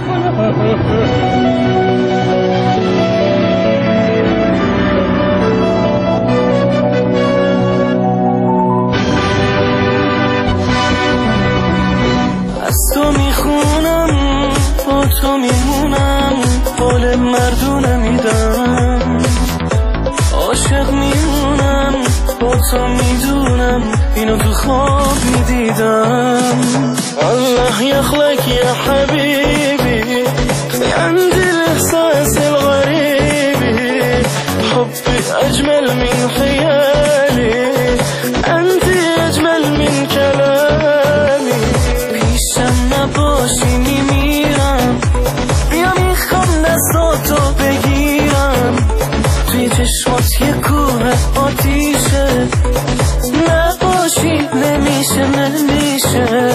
از تو میخونم با تو میمونم حال مردونه میدم عاشق میمونم با تو میدونم اینو تو خواب میدیدم الله يخلق يا حبيبي عندي الاحساس الغريب حبي اجمل من خيالي انت اجمل من كلامي پیشم نباشی میمیرم بیا میخوام دستاتو بگیرم توی چشمات یه کوه آتیشه نباشی نمیشه نمیشه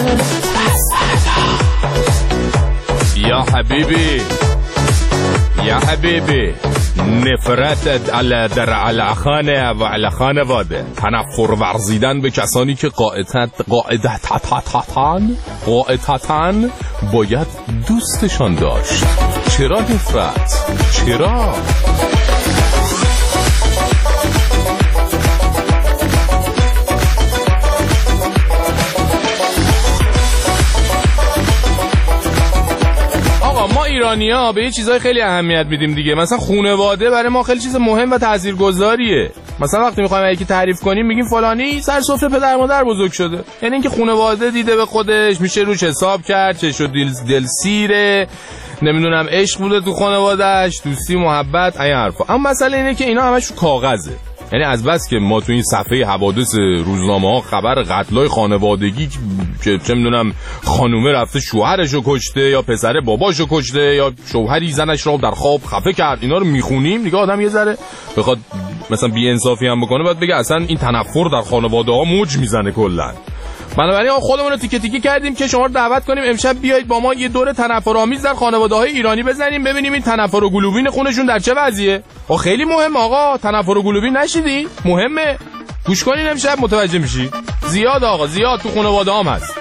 یا حبیبی یا حبیبی نفرتت علی در علاخانه و علی خانواده تنفر ورزیدن به کسانی که قاعدت قاعدتان قاعدتان باید دوستشان داشت. چرا نفرت؟ چرا؟ ما ایرانی‌ها به یه چیزای خیلی اهمیت میدیم دیگه. مثلا خانواده برای ما خیلی چیز مهم و تاثیرگذاریه. مثلا وقتی میخوایم یکی تعریف کنیم میگیم فلانی سر سفره پدر مادر بزرگ شده، یعنی اینکه خانواده دیده به خودش میشه روش حساب کرد، چه شد دل دل سیره، نمیدونم عشق بوده تو خانواده‌اش، دوستی محبت این حرفا. اما مسئله اینه که اینا همش رو کاغذه. یعنی از بس که ما تو این صفحه حوادث روزنامه ها خبر قتلای خانوادگی که چه میدونم خانومه رفته شوهرشو کشته یا پسر باباشو کشته یا شوهری زنش رو در خواب خفه کرد، اینا رو میخونیم دیگه آدم یه ذره بخواد مثلا بی انصافی هم بکنه باید بگه اصلا این تنفر در خانواده ها موج میزنه کلا. بنابراین خودمون رو تیکه تیکه کردیم که شما رو دعوت کنیم امشب بیایید با ما یه دور تنفرآمیز در خانواده‌های ایرانی بزنیم ببینیم این تنفر و گلوبین خونشون در چه وضعیه. آ خیلی مهم آقا، تنفر و گلوبین نشیدی؟ مهمه. گوش کنین امشب متوجه میشی. زیاد آقا زیاد تو خانواده‌ام هست.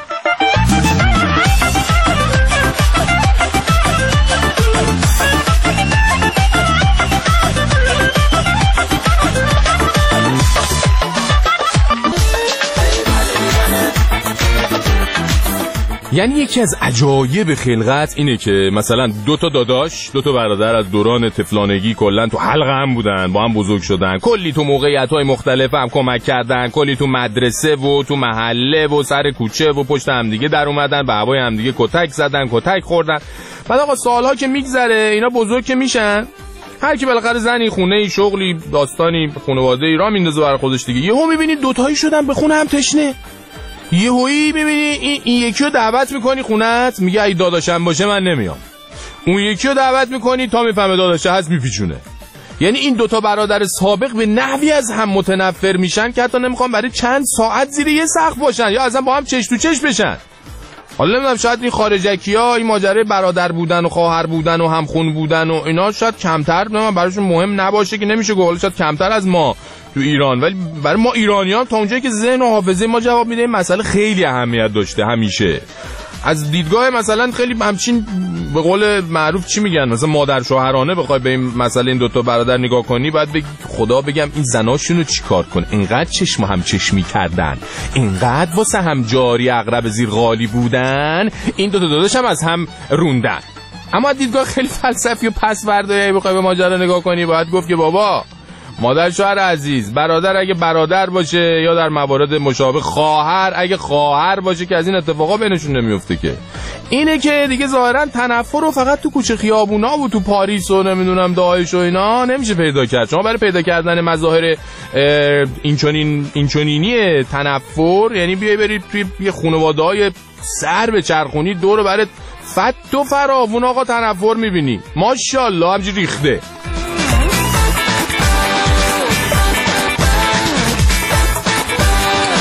یعنی یکی از عجایب خلقت اینه که مثلا دو تا داداش، دو تا برادر از دوران طفلانگی کلا تو حلقه هم بودن، با هم بزرگ شدن، کلی تو موقعیت‌های مختلف هم کمک کردن، کلی تو مدرسه و تو محله و سر کوچه و پشت هم دیگه در اومدن، به هوای هم دیگه کتک زدن، کتک خوردن. بعد آقا سالها که میگذره اینا بزرگ که میشن، هر کی بالاخره زنی، خونه‌ای، شغلی، داستانی، خانواده‌ای راه میندازه برای خودش دیگه. یهو می‌بینی دو تایی شدن به خونه هم تشنه. یهویی میبینی این, این یکی رو دعوت میکنی خونت، میگه ای داداشم باشه من نمیام. اون یکی رو دعوت میکنی تا میفهمه داداشه هست میپیچونه. یعنی این دوتا برادر سابق به نحوی از هم متنفر میشن که حتی نمیخوان برای چند ساعت زیر یه سقف باشن یا اصلا با هم چش تو چش بشن. حالا نمیدونم شاید این خارجکی ها این ماجرای برادر بودن و خواهر بودن و همخون بودن و اینا شاید کمتر نمیدونم براشون مهم نباشه که نمیشه گفت، شاید کمتر از ما تو ایران، ولی برای ما ایرانیان تا اونجایی که ذهن و حافظه ما جواب میده این مسئله خیلی اهمیت داشته همیشه. از دیدگاه مثلا خیلی همچین به قول معروف چی میگن مثلا مادر شوهرانه بخوای به این مسئله این دوتا برادر نگاه کنی باید بگی خدا بگم این زناشونو چیکار کن، اینقدر چشم هم چشمی کردن، اینقدر واسه هم جاری عقرب زیر قالی بودن، این دوتا داداش هم از هم روندن. اما دیدگاه خیلی فلسفی و پس وردایی بخوای به ماجرا نگاه کنی باید گفت که بابا مادر شوهر عزیز، برادر اگه برادر باشه یا در موارد مشابه خواهر اگه خواهر باشه که از این اتفاقا بینشون نمیفته که اینه که دیگه ظاهرا تنفر رو فقط تو کوچه خیابونا و تو پاریس و نمیدونم داعش و اینا نمیشه پیدا کرد. شما برای پیدا کردن مظاهر اینچنین اینچنینی تنفر یعنی بیای برید توی یه خانواده‌های سر به چرخونی دور برات فت و فراوون آقا تنفر میبینی ماشاءالله همینجوری ریخته.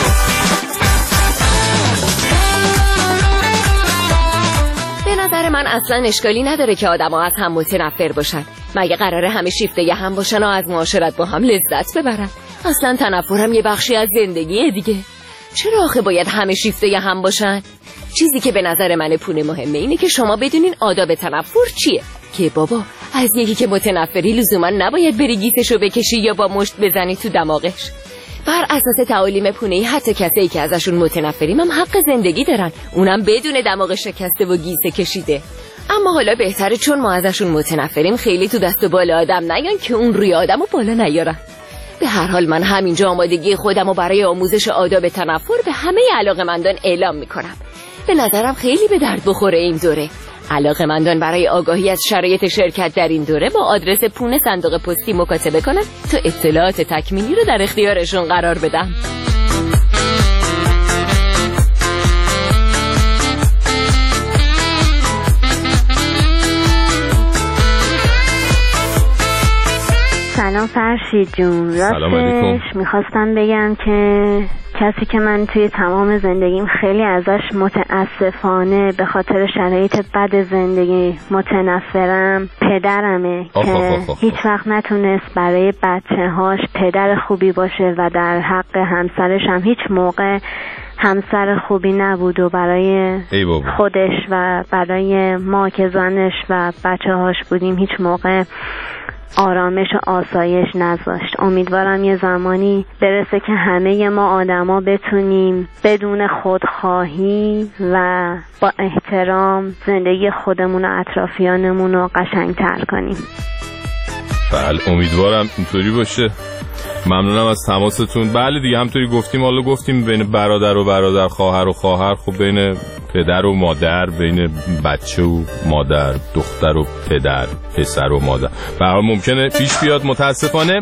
من اصلا اشکالی نداره که آدم ها از هم متنفر باشن. مگه قراره همه شیفته هم باشن و از معاشرت با هم لذت ببرن؟ اصلا تنفر هم یه بخشی از زندگیه دیگه. چرا آخه باید همه شیفته هم باشن؟ چیزی که به نظر من پونه مهمه اینه که شما بدونین آداب تنفر چیه. که بابا از یکی که متنفری لزوما نباید بری گیسشو بکشی یا با مشت بزنی تو دماغش. بر اساس تعالیم پونه‌ای حتی کسایی که ازشون متنفریم هم حق زندگی دارن، اونم بدون دماغ شکسته و گیسه کشیده. اما حالا بهتره چون ما ازشون متنفریم خیلی تو دست و بالا آدم نیان که اون روی آدمو بالا نیارن. به هر حال من همینجا آمادگی خودمو برای آموزش آداب تنفر به همه علاقه‌مندان اعلام میکنم. به نظرم خیلی به درد بخوره این دوره. علاقه‌مندان برای آگاهی از شرایط شرکت در این دوره با آدرس پونه صندوق پستی مکاتبه کنن تا اطلاعات تکمیلی رو در اختیارشون قرار بدم. سلام فرشید جون. راستش میخواستم بگم که کسی که من توی تمام زندگیم خیلی ازش متاسفانه به خاطر شرایط بد زندگی متنفرم پدرمه آخ که آخ آخ. هیچ وقت نتونست برای بچه هاش پدر خوبی باشه و در حق همسرش هم هیچ موقع همسر خوبی نبود و برای خودش و برای ما که زنش و بچه هاش بودیم هیچ موقع آرامش و آسایش نذاشت. امیدوارم یه زمانی برسه که همه ما آدما بتونیم بدون خودخواهی و با احترام زندگی خودمون و اطرافیانمون رو قشنگتر کنیم. بله امیدوارم اینطوری باشه. ممنونم از تماستون. بله دیگه همطوری گفتیم، حالا گفتیم بین برادر و برادر، خواهر و خواهر، خب بین پدر و مادر، بین بچه و مادر، دختر و پدر، پسر و مادر، به هر حال ممکنه پیش بیاد متاسفانه.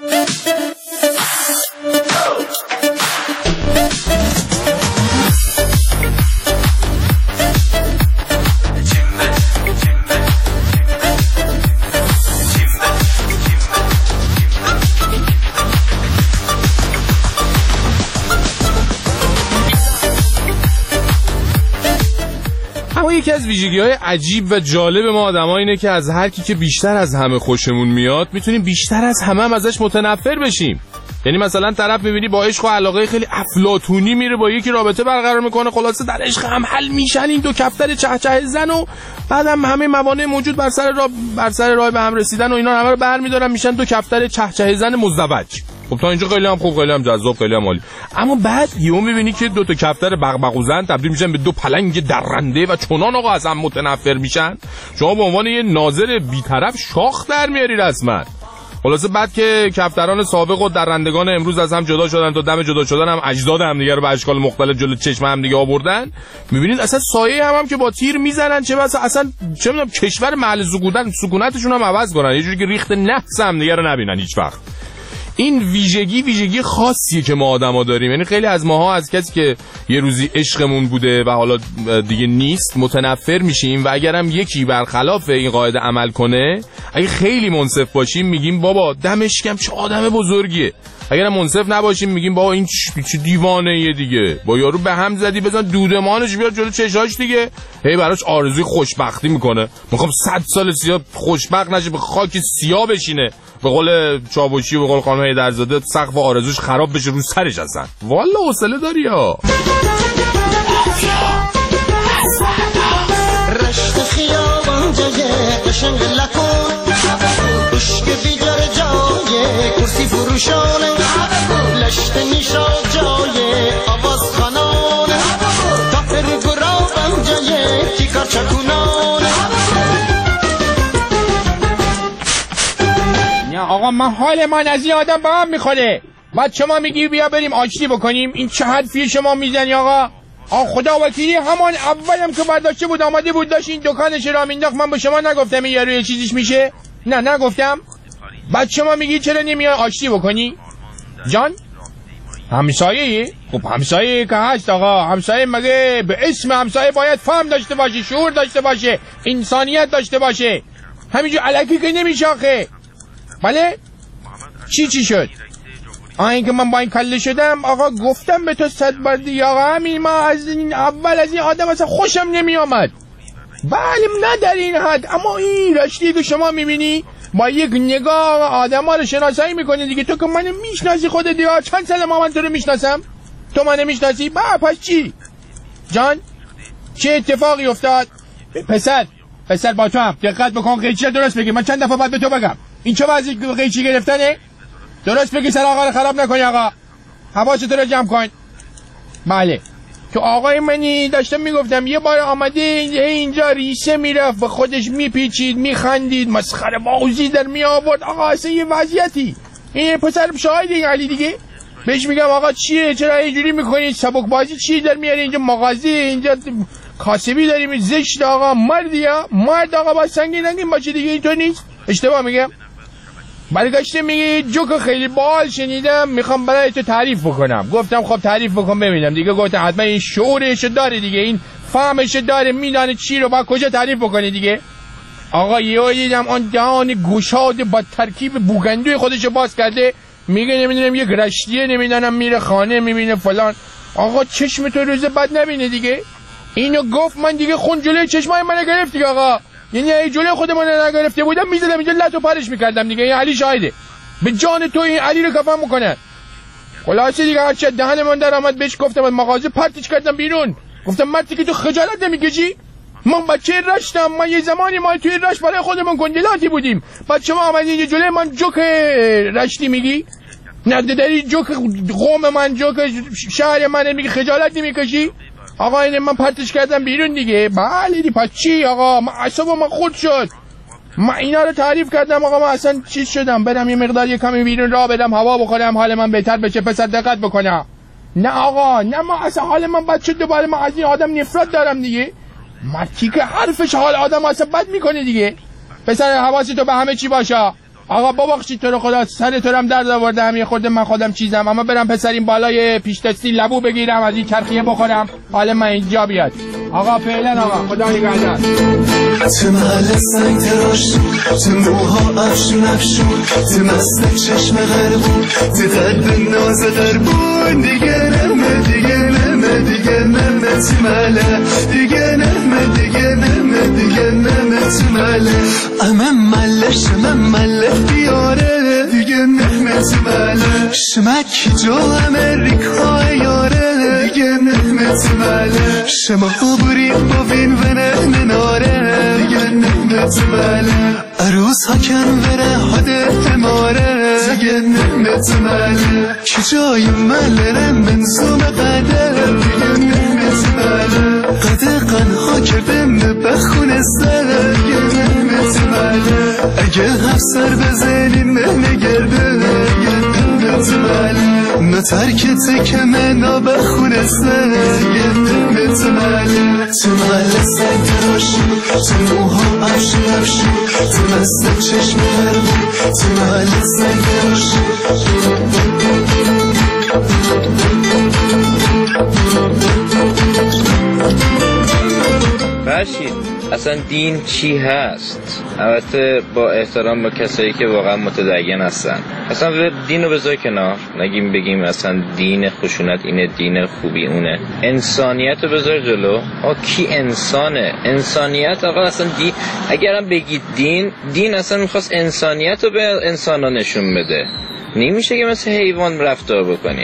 یکی از ویژگی‌های عجیب و جالب ما آدم‌ها اینه که از هر کی که بیشتر از همه خوشمون میاد میتونیم بیشتر از همه هم ازش متنفر بشیم. یعنی مثلا طرف می‌بینی با عشق و علاقه خیلی افلاطونی میره با یکی رابطه برقرار میکنه، خلاصه در عشق هم حل میشن این دو کفتر چهچه زن و بعدم همه موانع موجود بر سر راه بر سر راه به هم رسیدن و اینا همه رو برمی‌دارن میشن دو کفتر چهچه زن مزدوج. خب تا اینجا خیلی هم خوب، خیلی هم جذاب، خیلی هم عالی. اما بعد یهو می‌بینی که دو تا کفتر بغبغوزن تبدیل میشن به دو پلنگ درنده و چنان آقا از هم متنفر میشن. شما به عنوان یه ناظر بی‌طرف شاخ در میاری رسما. خلاصه بعد که کفتران سابق و درندگان امروز از هم جدا شدن تا دم جدا شدن هم اجداد هم دیگه رو به اشکال مختلف جلوی چشم هم دیگه آوردن، می‌بینید اصلا سایه هم, هم که با تیر میزنن چه واسه اصلا چه می‌دونم کشور محل سکونت سکونتشون هم عوض کنن، یه جوری که ریخت نحس هم دیگه رو نبینن هیچ وقت. این ویژگی ویژگی خاصیه که ما آدما داریم. یعنی خیلی از ماها از کسی که یه روزی عشقمون بوده و حالا دیگه نیست متنفر میشیم و اگرم یکی برخلاف این قاعده عمل کنه، اگه خیلی منصف باشیم میگیم بابا دمش گرم چه آدم بزرگیه. اگرم منصف نباشیم میگیم بابا این چه دیوانه یه دیگه، با یارو به هم زدی بزن دودمانش بیاد جلو چشاش دیگه. هی براش آرزوی خوشبختی میکنه، میخوام صد سال سیاه خوشبخت نشه، به خاک سیاه بشینه، به قول چاوشی و به قول خانم هیدرزاده سقف آرزوش خراب بشه رو سرش اصلا. والا حوصله داری ها. رشت خیابان جای قشنگ لکن عشق بیدار جای کرسی فروشانه لشت نیشاب جای آواز خانانه تافر گرابم جای تیکار چکونانه. نه آقا من حال من از این آدم به هم میخوره. بعد شما میگی بیا بریم آشتی بکنیم، این چه حرفی شما میزنی آقا؟ آ خدا وکیلی همان اولم که برداشته بود آماده بود داشت این دکانش را مینداخت، من به شما نگفتم این یارو یه چیزیش میشه؟ نه نگفتم. بعد شما میگی چرا نمیای آشتی بکنی؟ جان همسایه‌ای؟ خب همسایه که هست آقا، همسایه مگه به اسم همسایه باید فهم داشته باشه، شعور داشته باشه، انسانیت داشته باشه، همینجور الکی که نمیشه آخه. بله؟ چی چی شد؟ آه این که من با این کله شدم آقا، گفتم به تو صد بار دیگه آقا، همین ما از این اول از این آدم اصلا خوشم نمی آمد. بله نه در این حد، اما این رشدی که شما میبینی با یک نگاه آدم ها رو شناسایی میکنه دیگه. تو که منو میشناسی خودت دیگه، چند سال ما من تو رو میشناسم، تو منو میشناسی؟ با پس چی جان؟ چه اتفاقی افتاد؟ پسر پسر با تو هم دقت بکن، قیچی درست بگی. من چند دفعه باید به تو بگم این چه وضعی قیچی گرفتنه؟ درست بگی، سر آقا رو خراب نکنی. آقا حواست رو جمع کن. بله تو آقای منی داشتم میگفتم یه بار آمده اینجا ریسه میرفت به خودش میپیچید میخندید مسخره بازی در می آورد. آقا اصلا یه وضعیتی. این پسر شاهد این علی دیگه. بهش میگم آقا چیه چرا اینجوری میکنید؟ سبک بازی چی در میاری اینجا؟ مغازه اینجا کاسبی داریم. زشت آقا، مردی ها مرد آقا با سنگین نگیم باشه دیگه. اینطور نیست. اشتباه میگم؟ برگشته میگه جوک خیلی باحال شنیدم میخوام برای تو تعریف بکنم. گفتم خب تعریف بکن ببینم دیگه. گفتم حتما این شعورش داره دیگه، این فهمش داره، میدانه چی رو با کجا تعریف بکنه دیگه. آقا یهو دیدم آن دهان گشاد با ترکیب بوگندوی خودش باز کرده، میگه نمیدونم یک رشتیه، نمیدونم میره خانه میبینه فلان. آقا چشم تو روز بد نبینه دیگه. اینو گفت من دیگه خون جلوی چشمای من گرفت دیگه. آقا یعنی ای جلوی خودمون نگرفته بودم میزدم اینجا لطو پرش میکردم دیگه. این علی شاهده، به جان تو این علی رو کفن میکنه. خلاصه دیگه هرچه دهن من در آمد بهش گفتم از مغازه پرتش کردم بیرون. گفتم مردی که تو خجالت نمیکشی؟ من بچه رشتم، من یه زمانی ما توی رشت برای خودمون گندلاتی بودیم، بعد شما آمدی اینجا جلوی من جوک رشتی میگی؟ نداری جوک قوم من، جوک شهر من میگی خجالت نمیکشی؟ آقا این من پرتش کردم بیرون دیگه. بله دی پس چی آقا؟ من اعصابم من خورد شد. من اینا رو تعریف کردم آقا، من اصلا چیز شدم برم یه مقدار یه کمی بیرون راه بدم هوا بخورم حال من بهتر بشه. پسر دقت بکنم. نه آقا نه، من اصلا حال من بد شد دوباره. من از این آدم نفرت دارم دیگه. مردی که حرفش حال آدم اصلا بد میکنه دیگه. پسر حواست تو به همه چی باشه. آقا ببخشید تو رو خدا، سر تو رو هم درد آوردم یه خورده، من خودم چیزم. اما برم پسر این بالای پیش دستی لبو بگیرم از این چرخیه بخورم حالا من اینجا بیاد. آقا فعلا آقا خدا نگهدار. تو محل سنگ تراش، تو موها افشون افشون، تو مست چشم غربون، تو قلب ناز غربون. دیگه نمه دیگه نمه دیگه نمه تو محله، دیگه نمه دیگه نمه دیگه نمه تو محله. امه مله شمه مله بیاره، دیگه نمه تو محله. شمکی جو امریکا یاره، دیگه نمه تو محله. شما بوری با وین و نه ناره، دیگه نمه تو محله. عروس ها کن بره حده اماره، دیگه نمه تو محله. کی جای مله منظوم قده، دیگه نمه تو محله. قده قنها کرده بخونه سره، دیگه نمه تو محله. اگه هفت سر بزنیم نگرده، دیگه نمه تو محله. نه ترکت که منا بخونه سره، دیگه نمه تو محله. تو محله سنگ تراشون، تو موها افشون افشون، تو مست چشم غربون، تو محله سنگ تراشون. فرشید اصلا دین چی هست؟ البته با احترام به کسایی که واقعا متدین هستن، اصلا دین رو بذار کنار، نگیم بگیم اصلا دین خشونت اینه، دین خوبی اونه. انسانیت رو بذار جلو. آقا کی انسانه؟ انسانیت آقا اصلا دین، اگرم بگید دین، دین اصلا میخواست انسانیت رو به انسان ها نشون بده. نمیشه که مثل حیوان رفتار بکنی.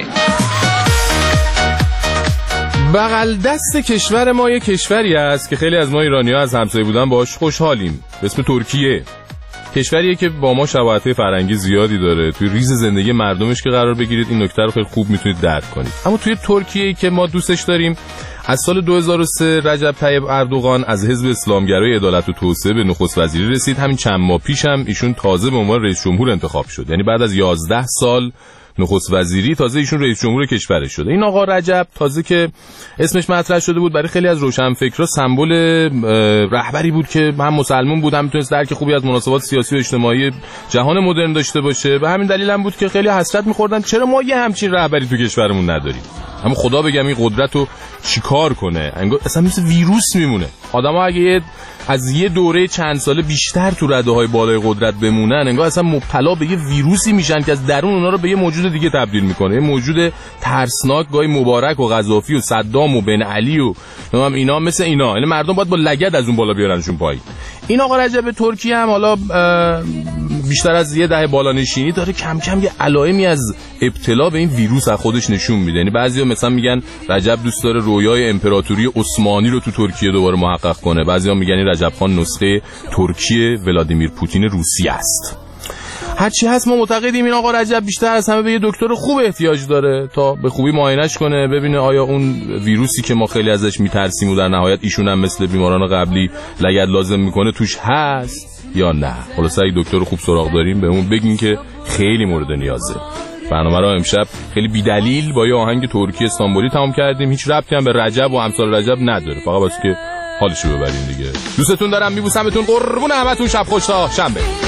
بغل دست کشور ما یه کشوری است که خیلی از ما ایرانی‌ها از همسایه بودن باهاش خوشحالیم، به اسم ترکیه. کشوریه که با ما شباهت‌های فرهنگی زیادی داره. توی ریز زندگی مردمش که قرار بگیرید این نکته رو خیلی خوب میتونید درک کنید. اما توی ترکیه که ما دوستش داریم، از سال دو هزار و سه رجب طیب اردوغان از حزب اسلامگرای عدالت و توسعه به نخست وزیری رسید. همین چند ماه پیش هم ایشون تازه به عنوان رئیس جمهور انتخاب شد. یعنی بعد از یازده سال نخست وزیری تازه ایشون رئیس جمهور کشور شده. این آقا رجب تازه که اسمش مطرح شده بود، برای خیلی از روشنفکرا سمبل رهبری بود که هم مسلمان بود، هم میتونست درک خوبی از مناسبات سیاسی و اجتماعی جهان مدرن داشته باشه. به همین دلیل هم بود که خیلی حسرت می‌خوردن چرا ما یه همچین رهبری تو کشورمون نداریم. اما خدا بگم این قدرت رو چیکار کنه، انگار اصلا مثل ویروس میمونه. آدم‌ها اگه از یه دوره چند ساله بیشتر تو رده‌های بالای قدرت بمونن، انگار اصلا مبتلا به یه ویروسی میشن که از درون اونا رو به یه موجود دیگه تبدیل میکنه، یه موجود ترسناک، گاهی مبارک و قذافی و صدام و بن علی و هم اینا، مثل اینا. یعنی مردم باید با لگد از اون بالا بیارنشون پایین. این آقا رجب ترکی هم حالا بیشتر از یه دهه بالا نشینی داره، کم کم یه علائمی از ابتلا به این ویروس از خودش نشون میده. یعنی بعضیا مثلا میگن رجب دوست داره رویای امپراتوری عثمانی رو تو ترکیه دوباره محقق کنه، بعضیا میگن این رجب خان نسخه ترکیه ولادیمیر پوتین روسیه است. هرچی هست ما معتقدیم این آقا رجب بیشتر از همه به یه دکتر خوب احتیاج داره تا به خوبی معاینش کنه، ببینه آیا اون ویروسی که ما خیلی ازش میترسیم و در نهایت ایشون هم مثل بیماران قبلی لگد لازم میکنه توش هست یا نه. خلاص اگه دکتر خوب سراغ داریم به اون بگین که خیلی مورد نیازه. برنامه رو امشب خیلی بی‌دلیل با یه آهنگ ترکی استانبولی تمام کردیم، هیچ ربطی هم به رجب و امثال رجب نداره، فقط واسه که حالشو ببرین دیگه. دوستتون دارم، میبوسمتون، قربون همتون، شب خوش تا شنبه.